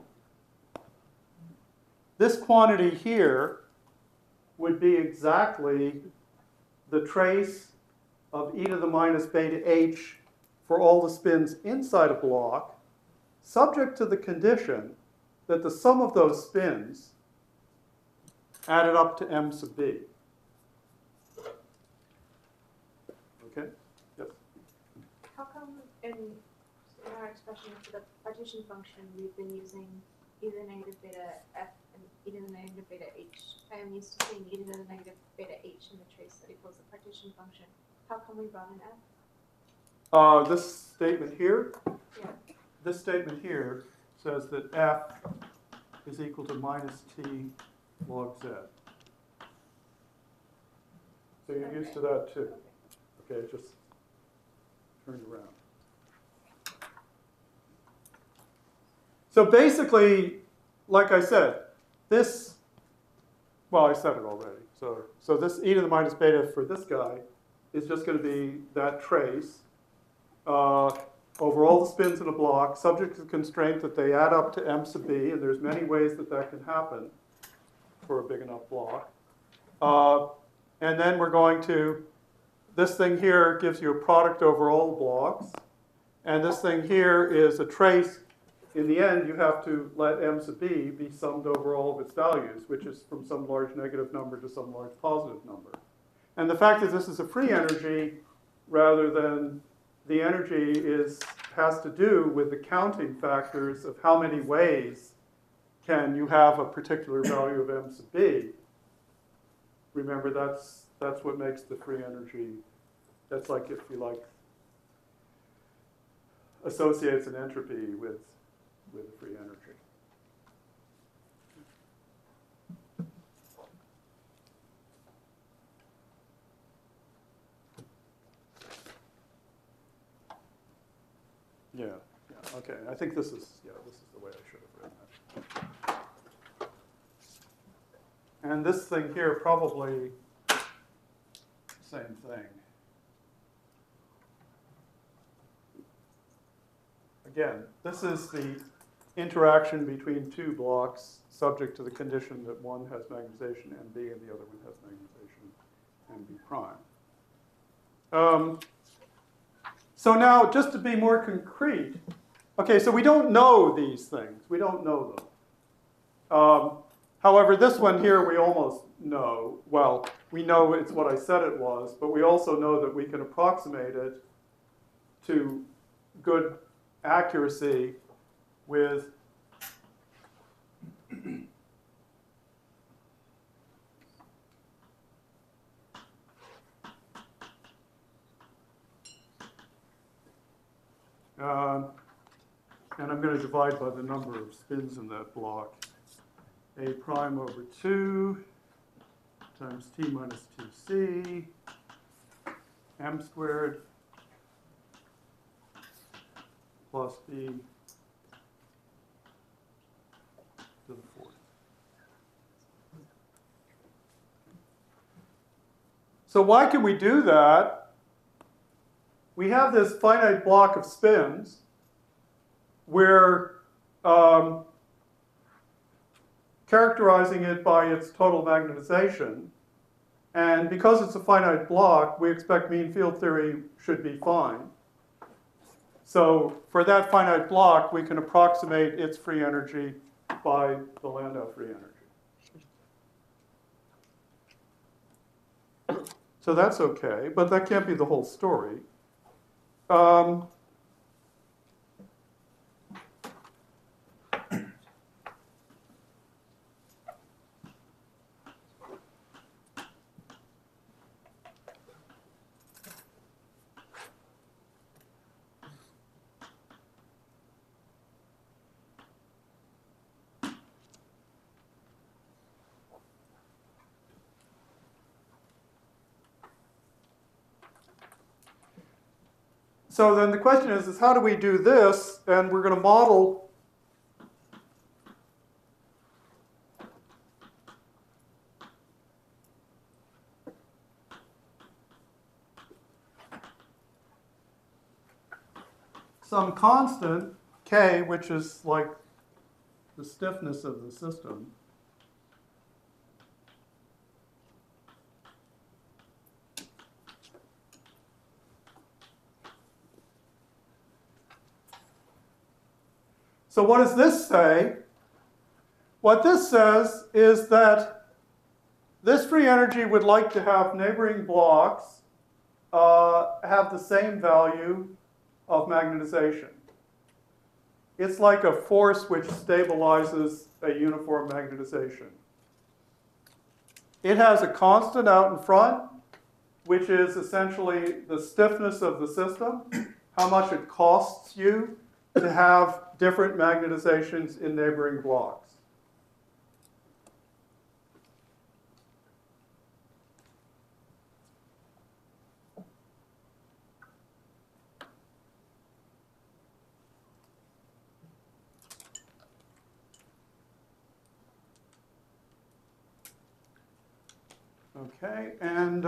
This quantity here would be exactly the trace of e to the minus beta h for all the spins inside a block, subject to the condition that the sum of those spins added up to m sub b. Okay? Yes? How come in our expression for the partition function we've been using e to the negative beta f and e to the negative beta h? I am used to seeing e to the negative beta h in the trace that equals the partition function. How come we brought in f? This statement here, Yeah. this statement here says that f is equal to minus t log z. So you're used to that too. Okay, just turn it around. So basically, like I said, this, well, I said it already. So this e to the minus beta for this guy is just going to be that trace over all the spins in a block, subject to the constraint that they add up to m sub b, and there's many ways that that can happen for a big enough block. And then we're going to, this thing here gives you a product over all the blocks, and this thing here is a trace. In the end, you have to let m sub b be summed over all of its values, which is from some large negative number to some large positive number. And the fact that this is a free energy rather than the energy has to do with the counting factors of how many ways can you have a particular value of m sub b. Remember, that's what makes the free energy, that's like, if you like, associates an entropy with with the free energy. Yeah, yeah, okay. I think this is the way I should have written it. And this thing here probably same thing. Again, this is the interaction between two blocks subject to the condition that one has magnetization MB and the other one has magnetization MB prime. So now, just to be more concrete, okay, so we don't know these things. We don't know them. However, this one here we almost know. Well, we know it's what I said it was, but we also know that we can approximate it to good accuracy with and I'm going to divide by the number of spins in that block. A prime over 2 times t minus 2c m squared plus b to the 4th. So why can we do that? We have this finite block of spins. We're characterizing it by its total magnetization. And because it's a finite block, we expect mean field theory should be fine. So for that finite block, we can approximate its free energy by the Landau free energy. So that's okay, but that can't be the whole story. So then the question is how do we do this? And we're going to model some constant, K, which is like the stiffness of the system. So what does this say? What this says is that this free energy would like to have neighboring blocks have the same value of magnetization. It's like a force which stabilizes a uniform magnetization. It has a constant out in front, which is essentially the stiffness of the system, how much it costs you to have different magnetizations in neighboring blocks. Okay, and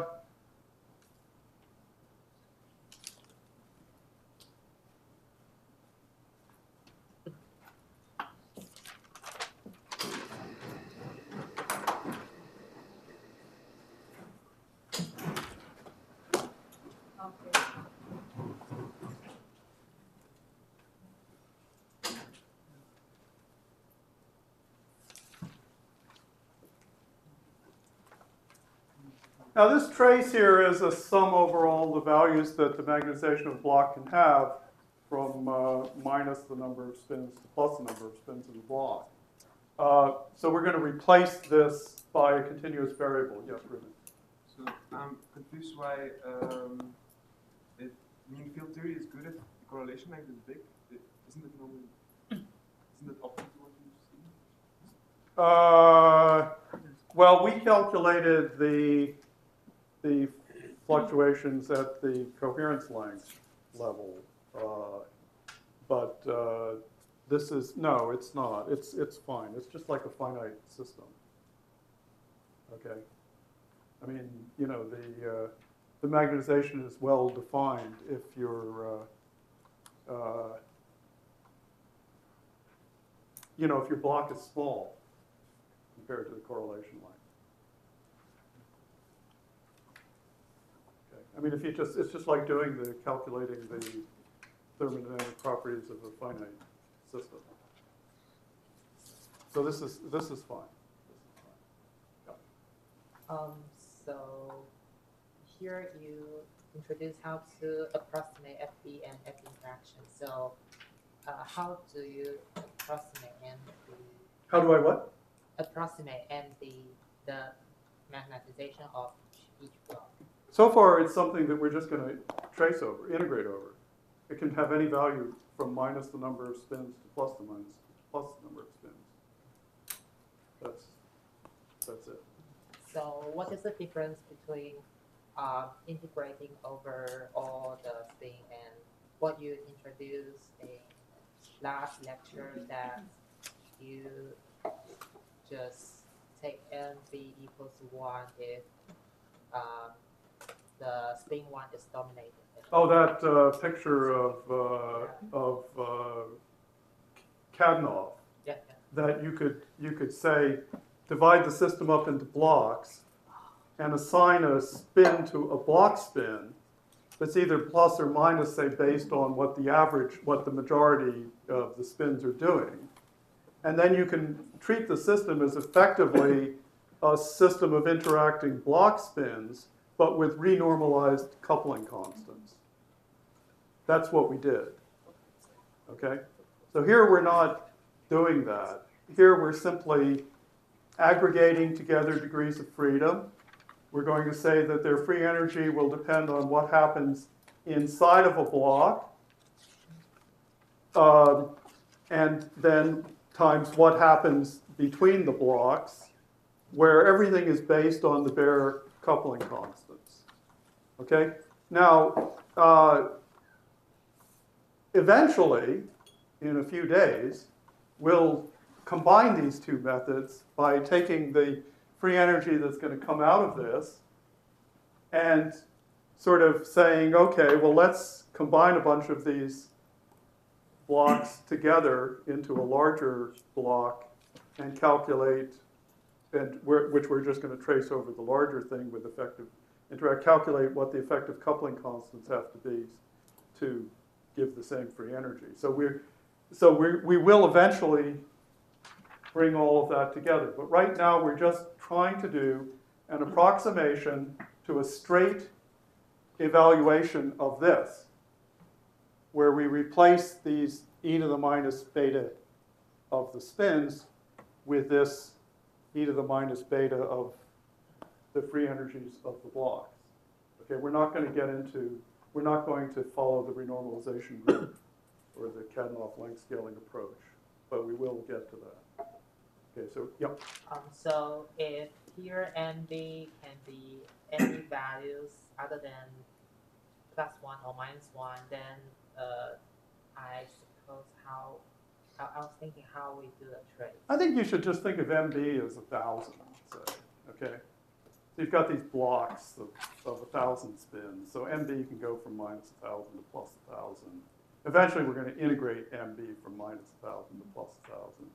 now this trace here is a sum over all the values that the magnetization of a block can have from minus the number of spins to plus the number of spins in the block. So we're going to replace this by a continuous variable. Yes, Ruben? So I'm confused why if mean field theory is good if the correlation length is big. Isn't it normally Isn't it opposite to what you've seen? Well, we calculated the fluctuations at the coherence length level, but this is, no, it's not. It's fine. It's just like a finite system. Okay. I mean, you know, the magnetization is well defined if you're, you know, if your block is small compared to the correlation line. Okay. I mean, if you just, it's just like doing calculating the thermodynamic properties of a finite system. So this is fine. This is fine. Yeah. So here you introduce how to approximate FB and F interaction. So how do you approximate MB? How do I what? Approximate MB, the magnetization of each block. So far, it's something that we're just going to trace over, integrate over. It can have any value from minus the number of spins to plus the number of spins. That's it. So what is the difference between integrating over all the thing and what you introduced in last lecture that you just take MB equals 1 if the spin 1 is dominated? Oh, that picture of Kadanoff. Yeah. That you could say, divide the system up into blocks and assign a spin to a block spin that's either plus or minus, say, based on what the majority of the spins are doing. And then you can treat the system as effectively a system of interacting block spins, but with renormalized coupling constants. That's what we did. Okay? So here we're not doing that. Here we're simply aggregating together degrees of freedom. We're going to say that their free energy will depend on what happens inside of a block, and then times what happens between the blocks, where everything is based on the bare coupling constants. Okay? Now, eventually, in a few days, we'll combine these two methods by taking the free energy that's going to come out of this and sort of saying, okay, well, let's combine a bunch of these blocks together into a larger block and calculate, which we're just going to trace over the larger thing with calculate what the effective coupling constants have to be to give the same free energy. So we will eventually bring all of that together. But right now, we're just trying to do an approximation to a straight evaluation of this, where we replace these e to the minus beta of the spins with this e to the minus beta of the free energies of the blocks. Okay, we're not going to follow the renormalization group or the Kadanoff length scaling approach, but we will get to that. Okay, so, yep. So if here MB can be any values other than +1 or -1, then I suppose I was thinking how we do a trace. I think you should just think of MB as 1,000, say, okay? So you've got these blocks of 1,000 spins. So MB can go from -1,000 to +1,000. Eventually, we're going to integrate MB from -1,000 to +1,000.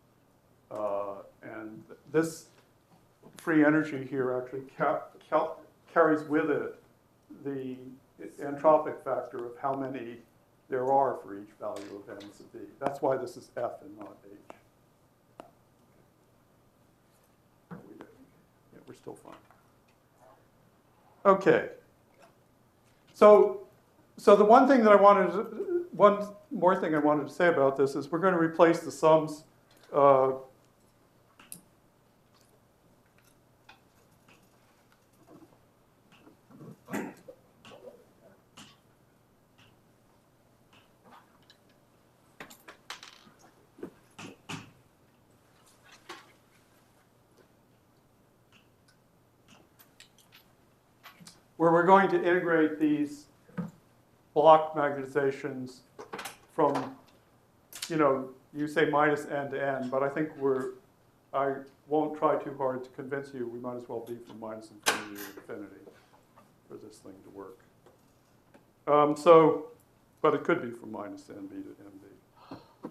And this free energy here actually carries with it the entropic factor of how many there are for each value of M sub B. That's why this is F and not H. Yeah, we're still fine. Okay. So the one more thing I wanted to say about this is we're going to replace the sums where we're going to integrate these block magnetizations from, you say minus n to n, but I think I won't try too hard to convince you. We might as well be from minus infinity to infinity for this thing to work. But it could be from minus nb to nb.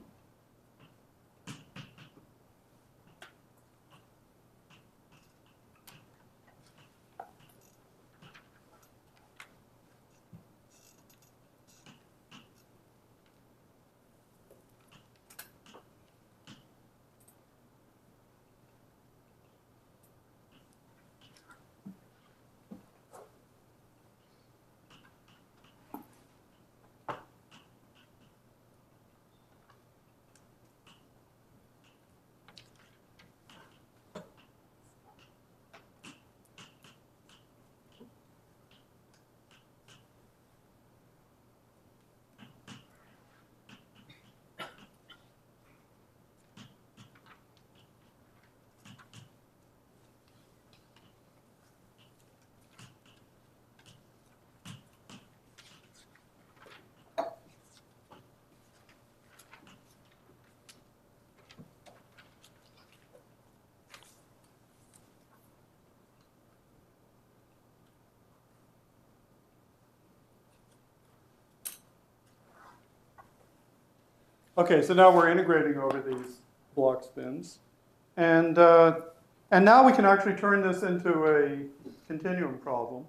Okay, so now we're integrating over these block spins. And now we can actually turn this into a continuum problem.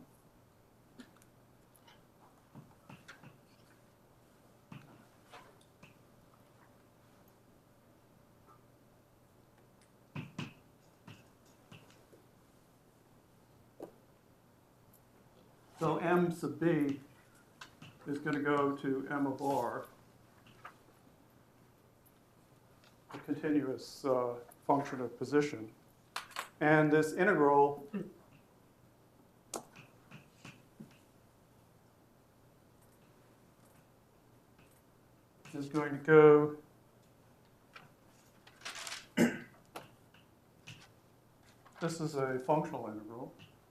So m sub b is going to go to m of r, a continuous function of position. And this integral is going to go this is a functional integral.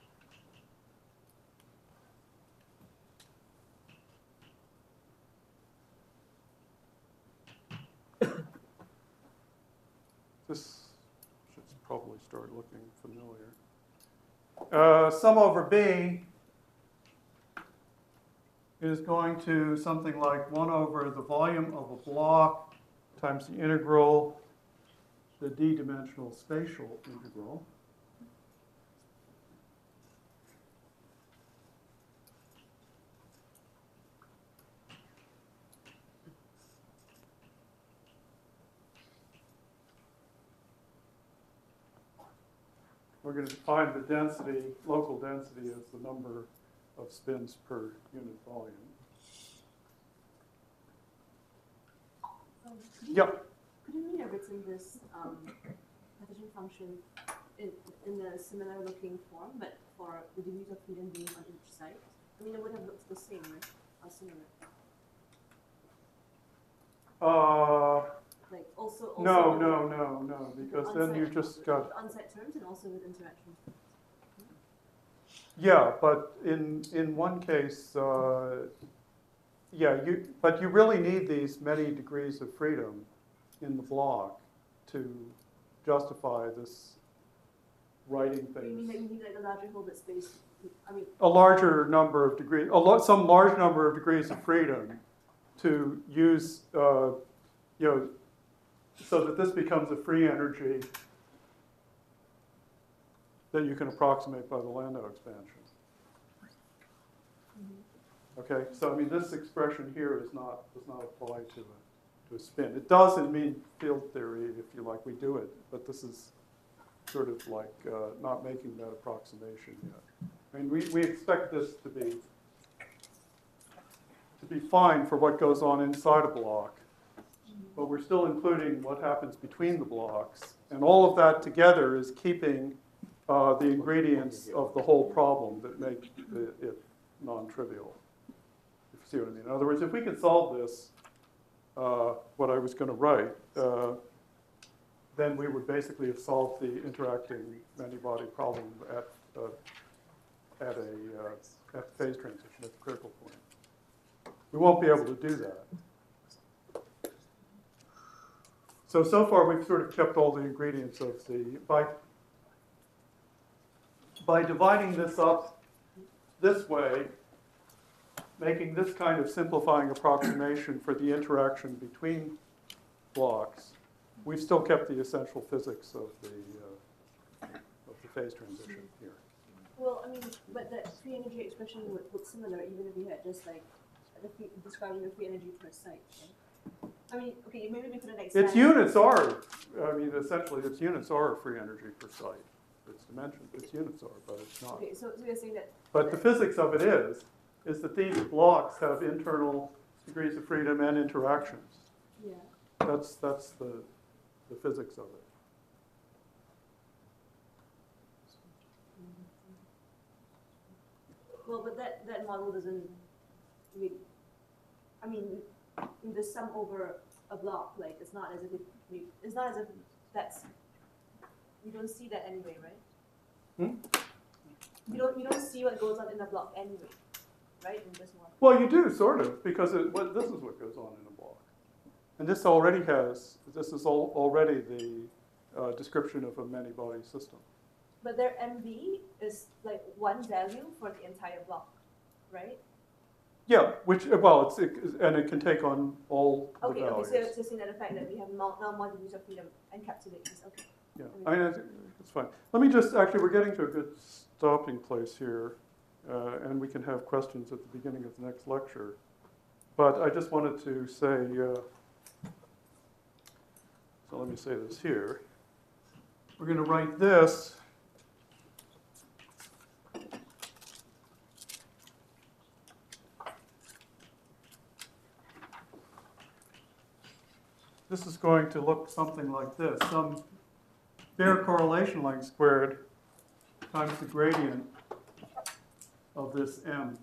This should probably start looking familiar. Sum over b is going to something like 1 over the volume of a block times the integral, the d-dimensional spatial integral. We're going to define the density, local density, as the number of spins per unit volume. Yep. Could you have written this partition function in a similar looking form, but for the degrees of freedom being on each side? I mean, it would have looked the same, right? Or similar. Like also No, because then you just got. With on-site terms and also with interaction terms. Yeah, but in one case, but you really need these many degrees of freedom in the block to justify this writing You mean things. that you need like a larger Hilbert space? I mean, A larger number of degrees, some large number of degrees of freedom to use, so that this becomes a free energy that you can approximate by the Landau expansion. Okay, so I mean, this expression here does not apply to a spin. It does in mean field theory, if you like, we do it, but this is sort of like not making that approximation yet. I mean, we expect this to be fine for what goes on inside a block, but we're still including what happens between the blocks, and all of that together is keeping the ingredients of the whole problem that make it non-trivial. If you see what I mean. In other words, if we could solve this, what I was going to write, then we would basically have solved the interacting many-body problem at at a phase transition, at the critical point. We won't be able to do that. So far we've sort of kept all the ingredients of by dividing this up this way, making this kind of simplifying approximation for the interaction between blocks, we've still kept the essential physics of the phase transition here. Well, I mean, but that free energy expression would look similar even if we had just like describing the free energy per site, right? I mean, okay, maybe we could expand. Its units are, I mean, essentially its units are free energy per site. Its dimensions, its units are, but it's not. Okay, so you're saying that. But the physics of it is that these blocks have internal degrees of freedom and interactions. Yeah. That's the physics of it. Well, but that model doesn't really. I mean, in the sum over a block, like it's not as if it's not as if that's. You don't see that anyway, right? You don't see what goes on in a block anyway, right? In this model. Well, you do sort of, because this is what goes on in a block, and this is already the description of a many-body system. But their MB is like one value for the entire block, right? Yeah, and it can take on all the Okay, values. okay, so seeing that the fact that we have now more degrees of freedom encapsulates this, okay. Yeah, I mean, it's fine. Let me just, actually, we're getting to a good stopping place here, and we can have questions at the beginning of the next lecture. But I just wanted to say, so let me say this here. We're going to write this. This is going to look something like this. Some bare correlation length squared times the gradient of this m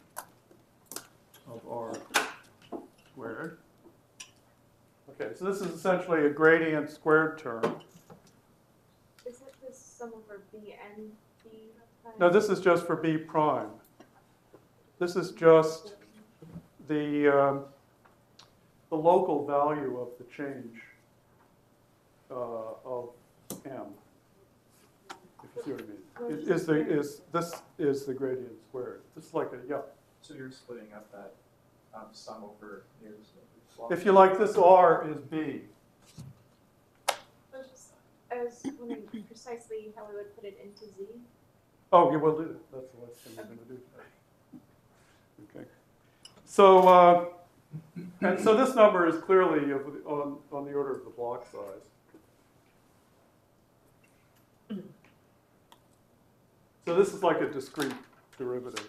of r squared. Okay, so this is essentially a gradient squared term. Is it this sum over b and b? No, this is just for b prime. This is just the local value of the change of m. If you see what I mean, this is the gradient squared. This is like a So you're splitting up that sum over here. If you like, this r is b. I was wondering precisely how we would put it into z. Oh, you will do that. That's the last thing we're going to do today. Okay. So, and so this number is clearly on the order of the block size. So this is like a discrete derivative.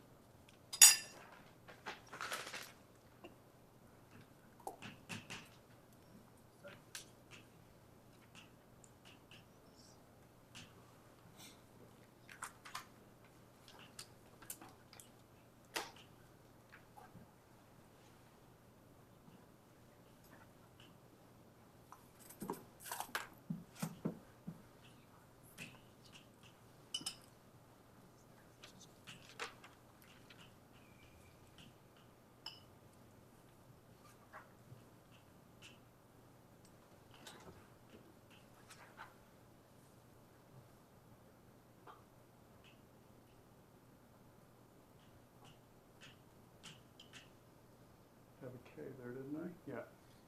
Have a K there, didn't I? Yeah.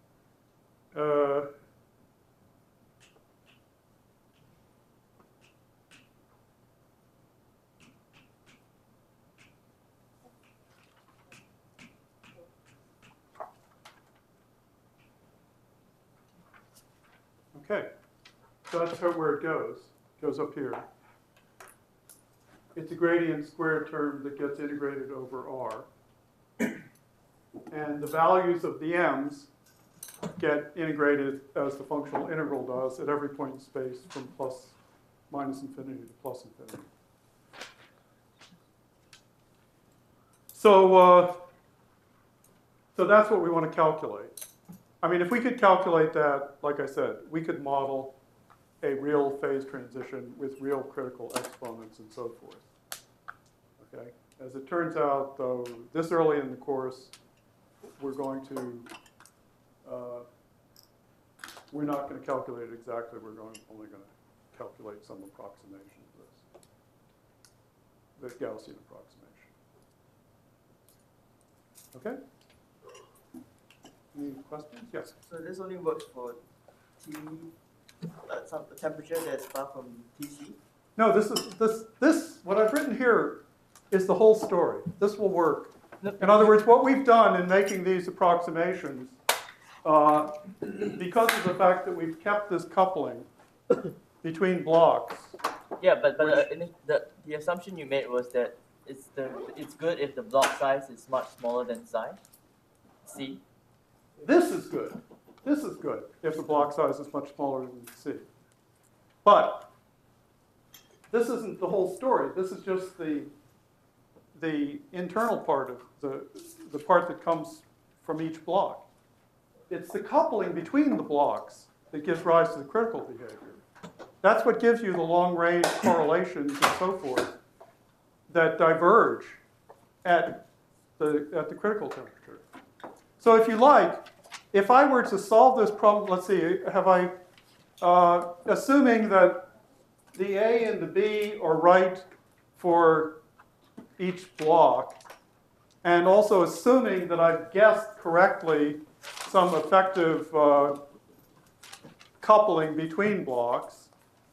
Okay, so that's where it goes. It goes up here. It's a gradient squared term that gets integrated over R. And the values of the m's get integrated as the functional integral does at every point in space from minus infinity to plus infinity. So that's what we want to calculate. I mean, if we could calculate that, like I said, we could model a real phase transition with real critical exponents and so forth. Okay? As it turns out, though, this early in the course, we're going to, we're not going to calculate it exactly. We're only going to calculate some approximation of this, the Gaussian approximation. Okay? Any questions? Yes. So this only works for T, some temperature that's far from TC? No, this, what I've written here is the whole story. This will work. In other words, what we've done in making these approximations, because of the fact that we've kept this coupling between blocks. Yeah, but the assumption you made was that it's good if the block size is much smaller than psi. C. This is good. This is good if the block size is much smaller than C. But this isn't the whole story. This is just the internal part of the part that comes from each block. It's the coupling between the blocks that gives rise to the critical behavior. That's what gives you the long-range correlations and so forth that diverge at the critical temperature. So if you like, if I were to solve this problem, let's see, have I, assuming that the A and the B are right for each block, and also assuming that I've guessed correctly some effective coupling between blocks,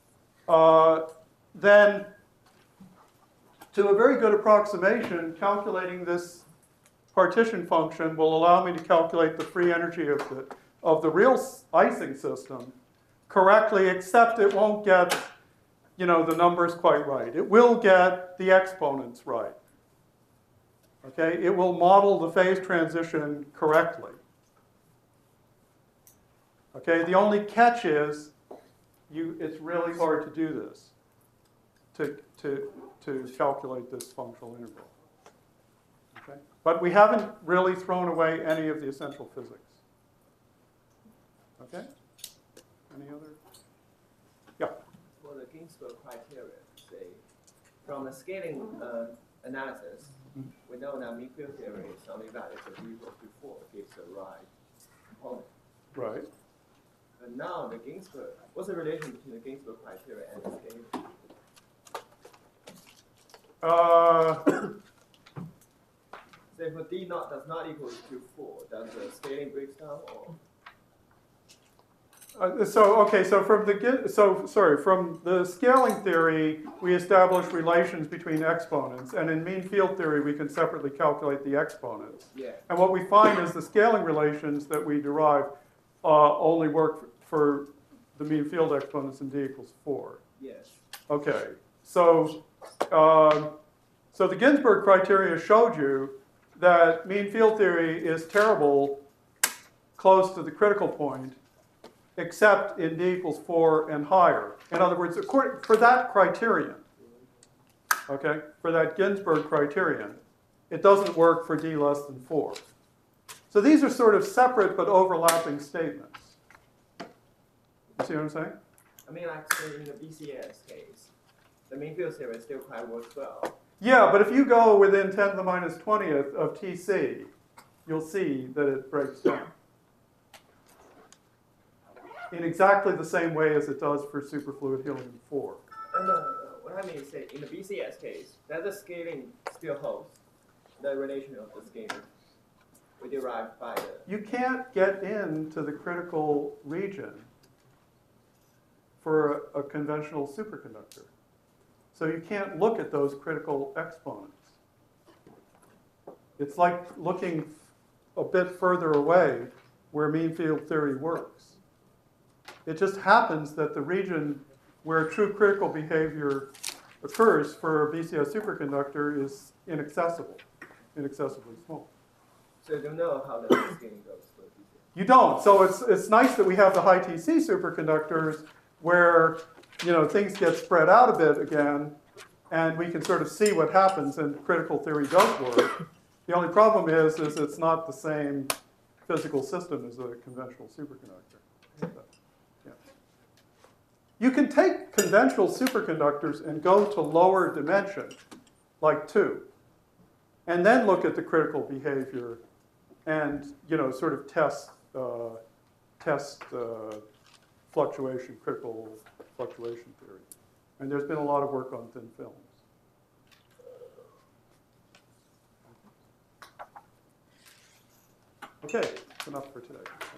then to a very good approximation, calculating this partition function will allow me to calculate the free energy of the real icing system correctly, except it won't get, you know, the numbers quite right. It will get the exponents right. Okay, it will model the phase transition correctly. Okay, the only catch is it's really hard to do this, to calculate this functional integral. Okay, but we haven't really thrown away any of the essential physics. Okay, any other? Yeah. For the Ginsburg criteria, say, from a scaling analysis, we know that mean field theory is only valid for d equals to 4 gives the right component. Right. And now the Ginsburg, what's the relation between the Ginsburg criteria and the scaling? Say for d naught does not equal to 4, does the scaling breaks down or? From the scaling theory, we establish relations between exponents, and in mean field theory, we can separately calculate the exponents. Yeah. And what we find is the scaling relations that we derive only work for the mean field exponents in d equals 4. Yes. Okay, so the Ginsburg criteria showed you that mean field theory is terrible close to the critical point, except in d equals 4 and higher. In other words, for that criterion, okay, for that Ginsburg criterion, it doesn't work for d less than 4. So these are sort of separate but overlapping statements. You see what I'm saying? I mean, like say in the BCS case, the mean field theory still quite works well. Yeah, but if you go within 10 to the minus 20th of TC, you'll see that it breaks down in exactly the same way as it does for superfluid helium-4. No. What I mean is, say, in the BCS case, that the scaling still holds the relation of the scaling we derived by the... You can't get into the critical region for a conventional superconductor. So you can't look at those critical exponents. It's like looking a bit further away where mean field theory works. It just happens that the region where true critical behavior occurs for a BCS superconductor is inaccessible, inaccessibly small. So you don't know how the scaling goes for BCS. You don't. So it's nice that we have the high TC superconductors where, you know, things get spread out a bit again, and we can sort of see what happens, and critical theory does work. The only problem is it's not the same physical system as a conventional superconductor. Yeah. You can take conventional superconductors and go to lower dimension, like 2. and then look at the critical behavior and, sort of test fluctuation, critical fluctuation theory. And there's been a lot of work on thin films. Okay, that's enough for today.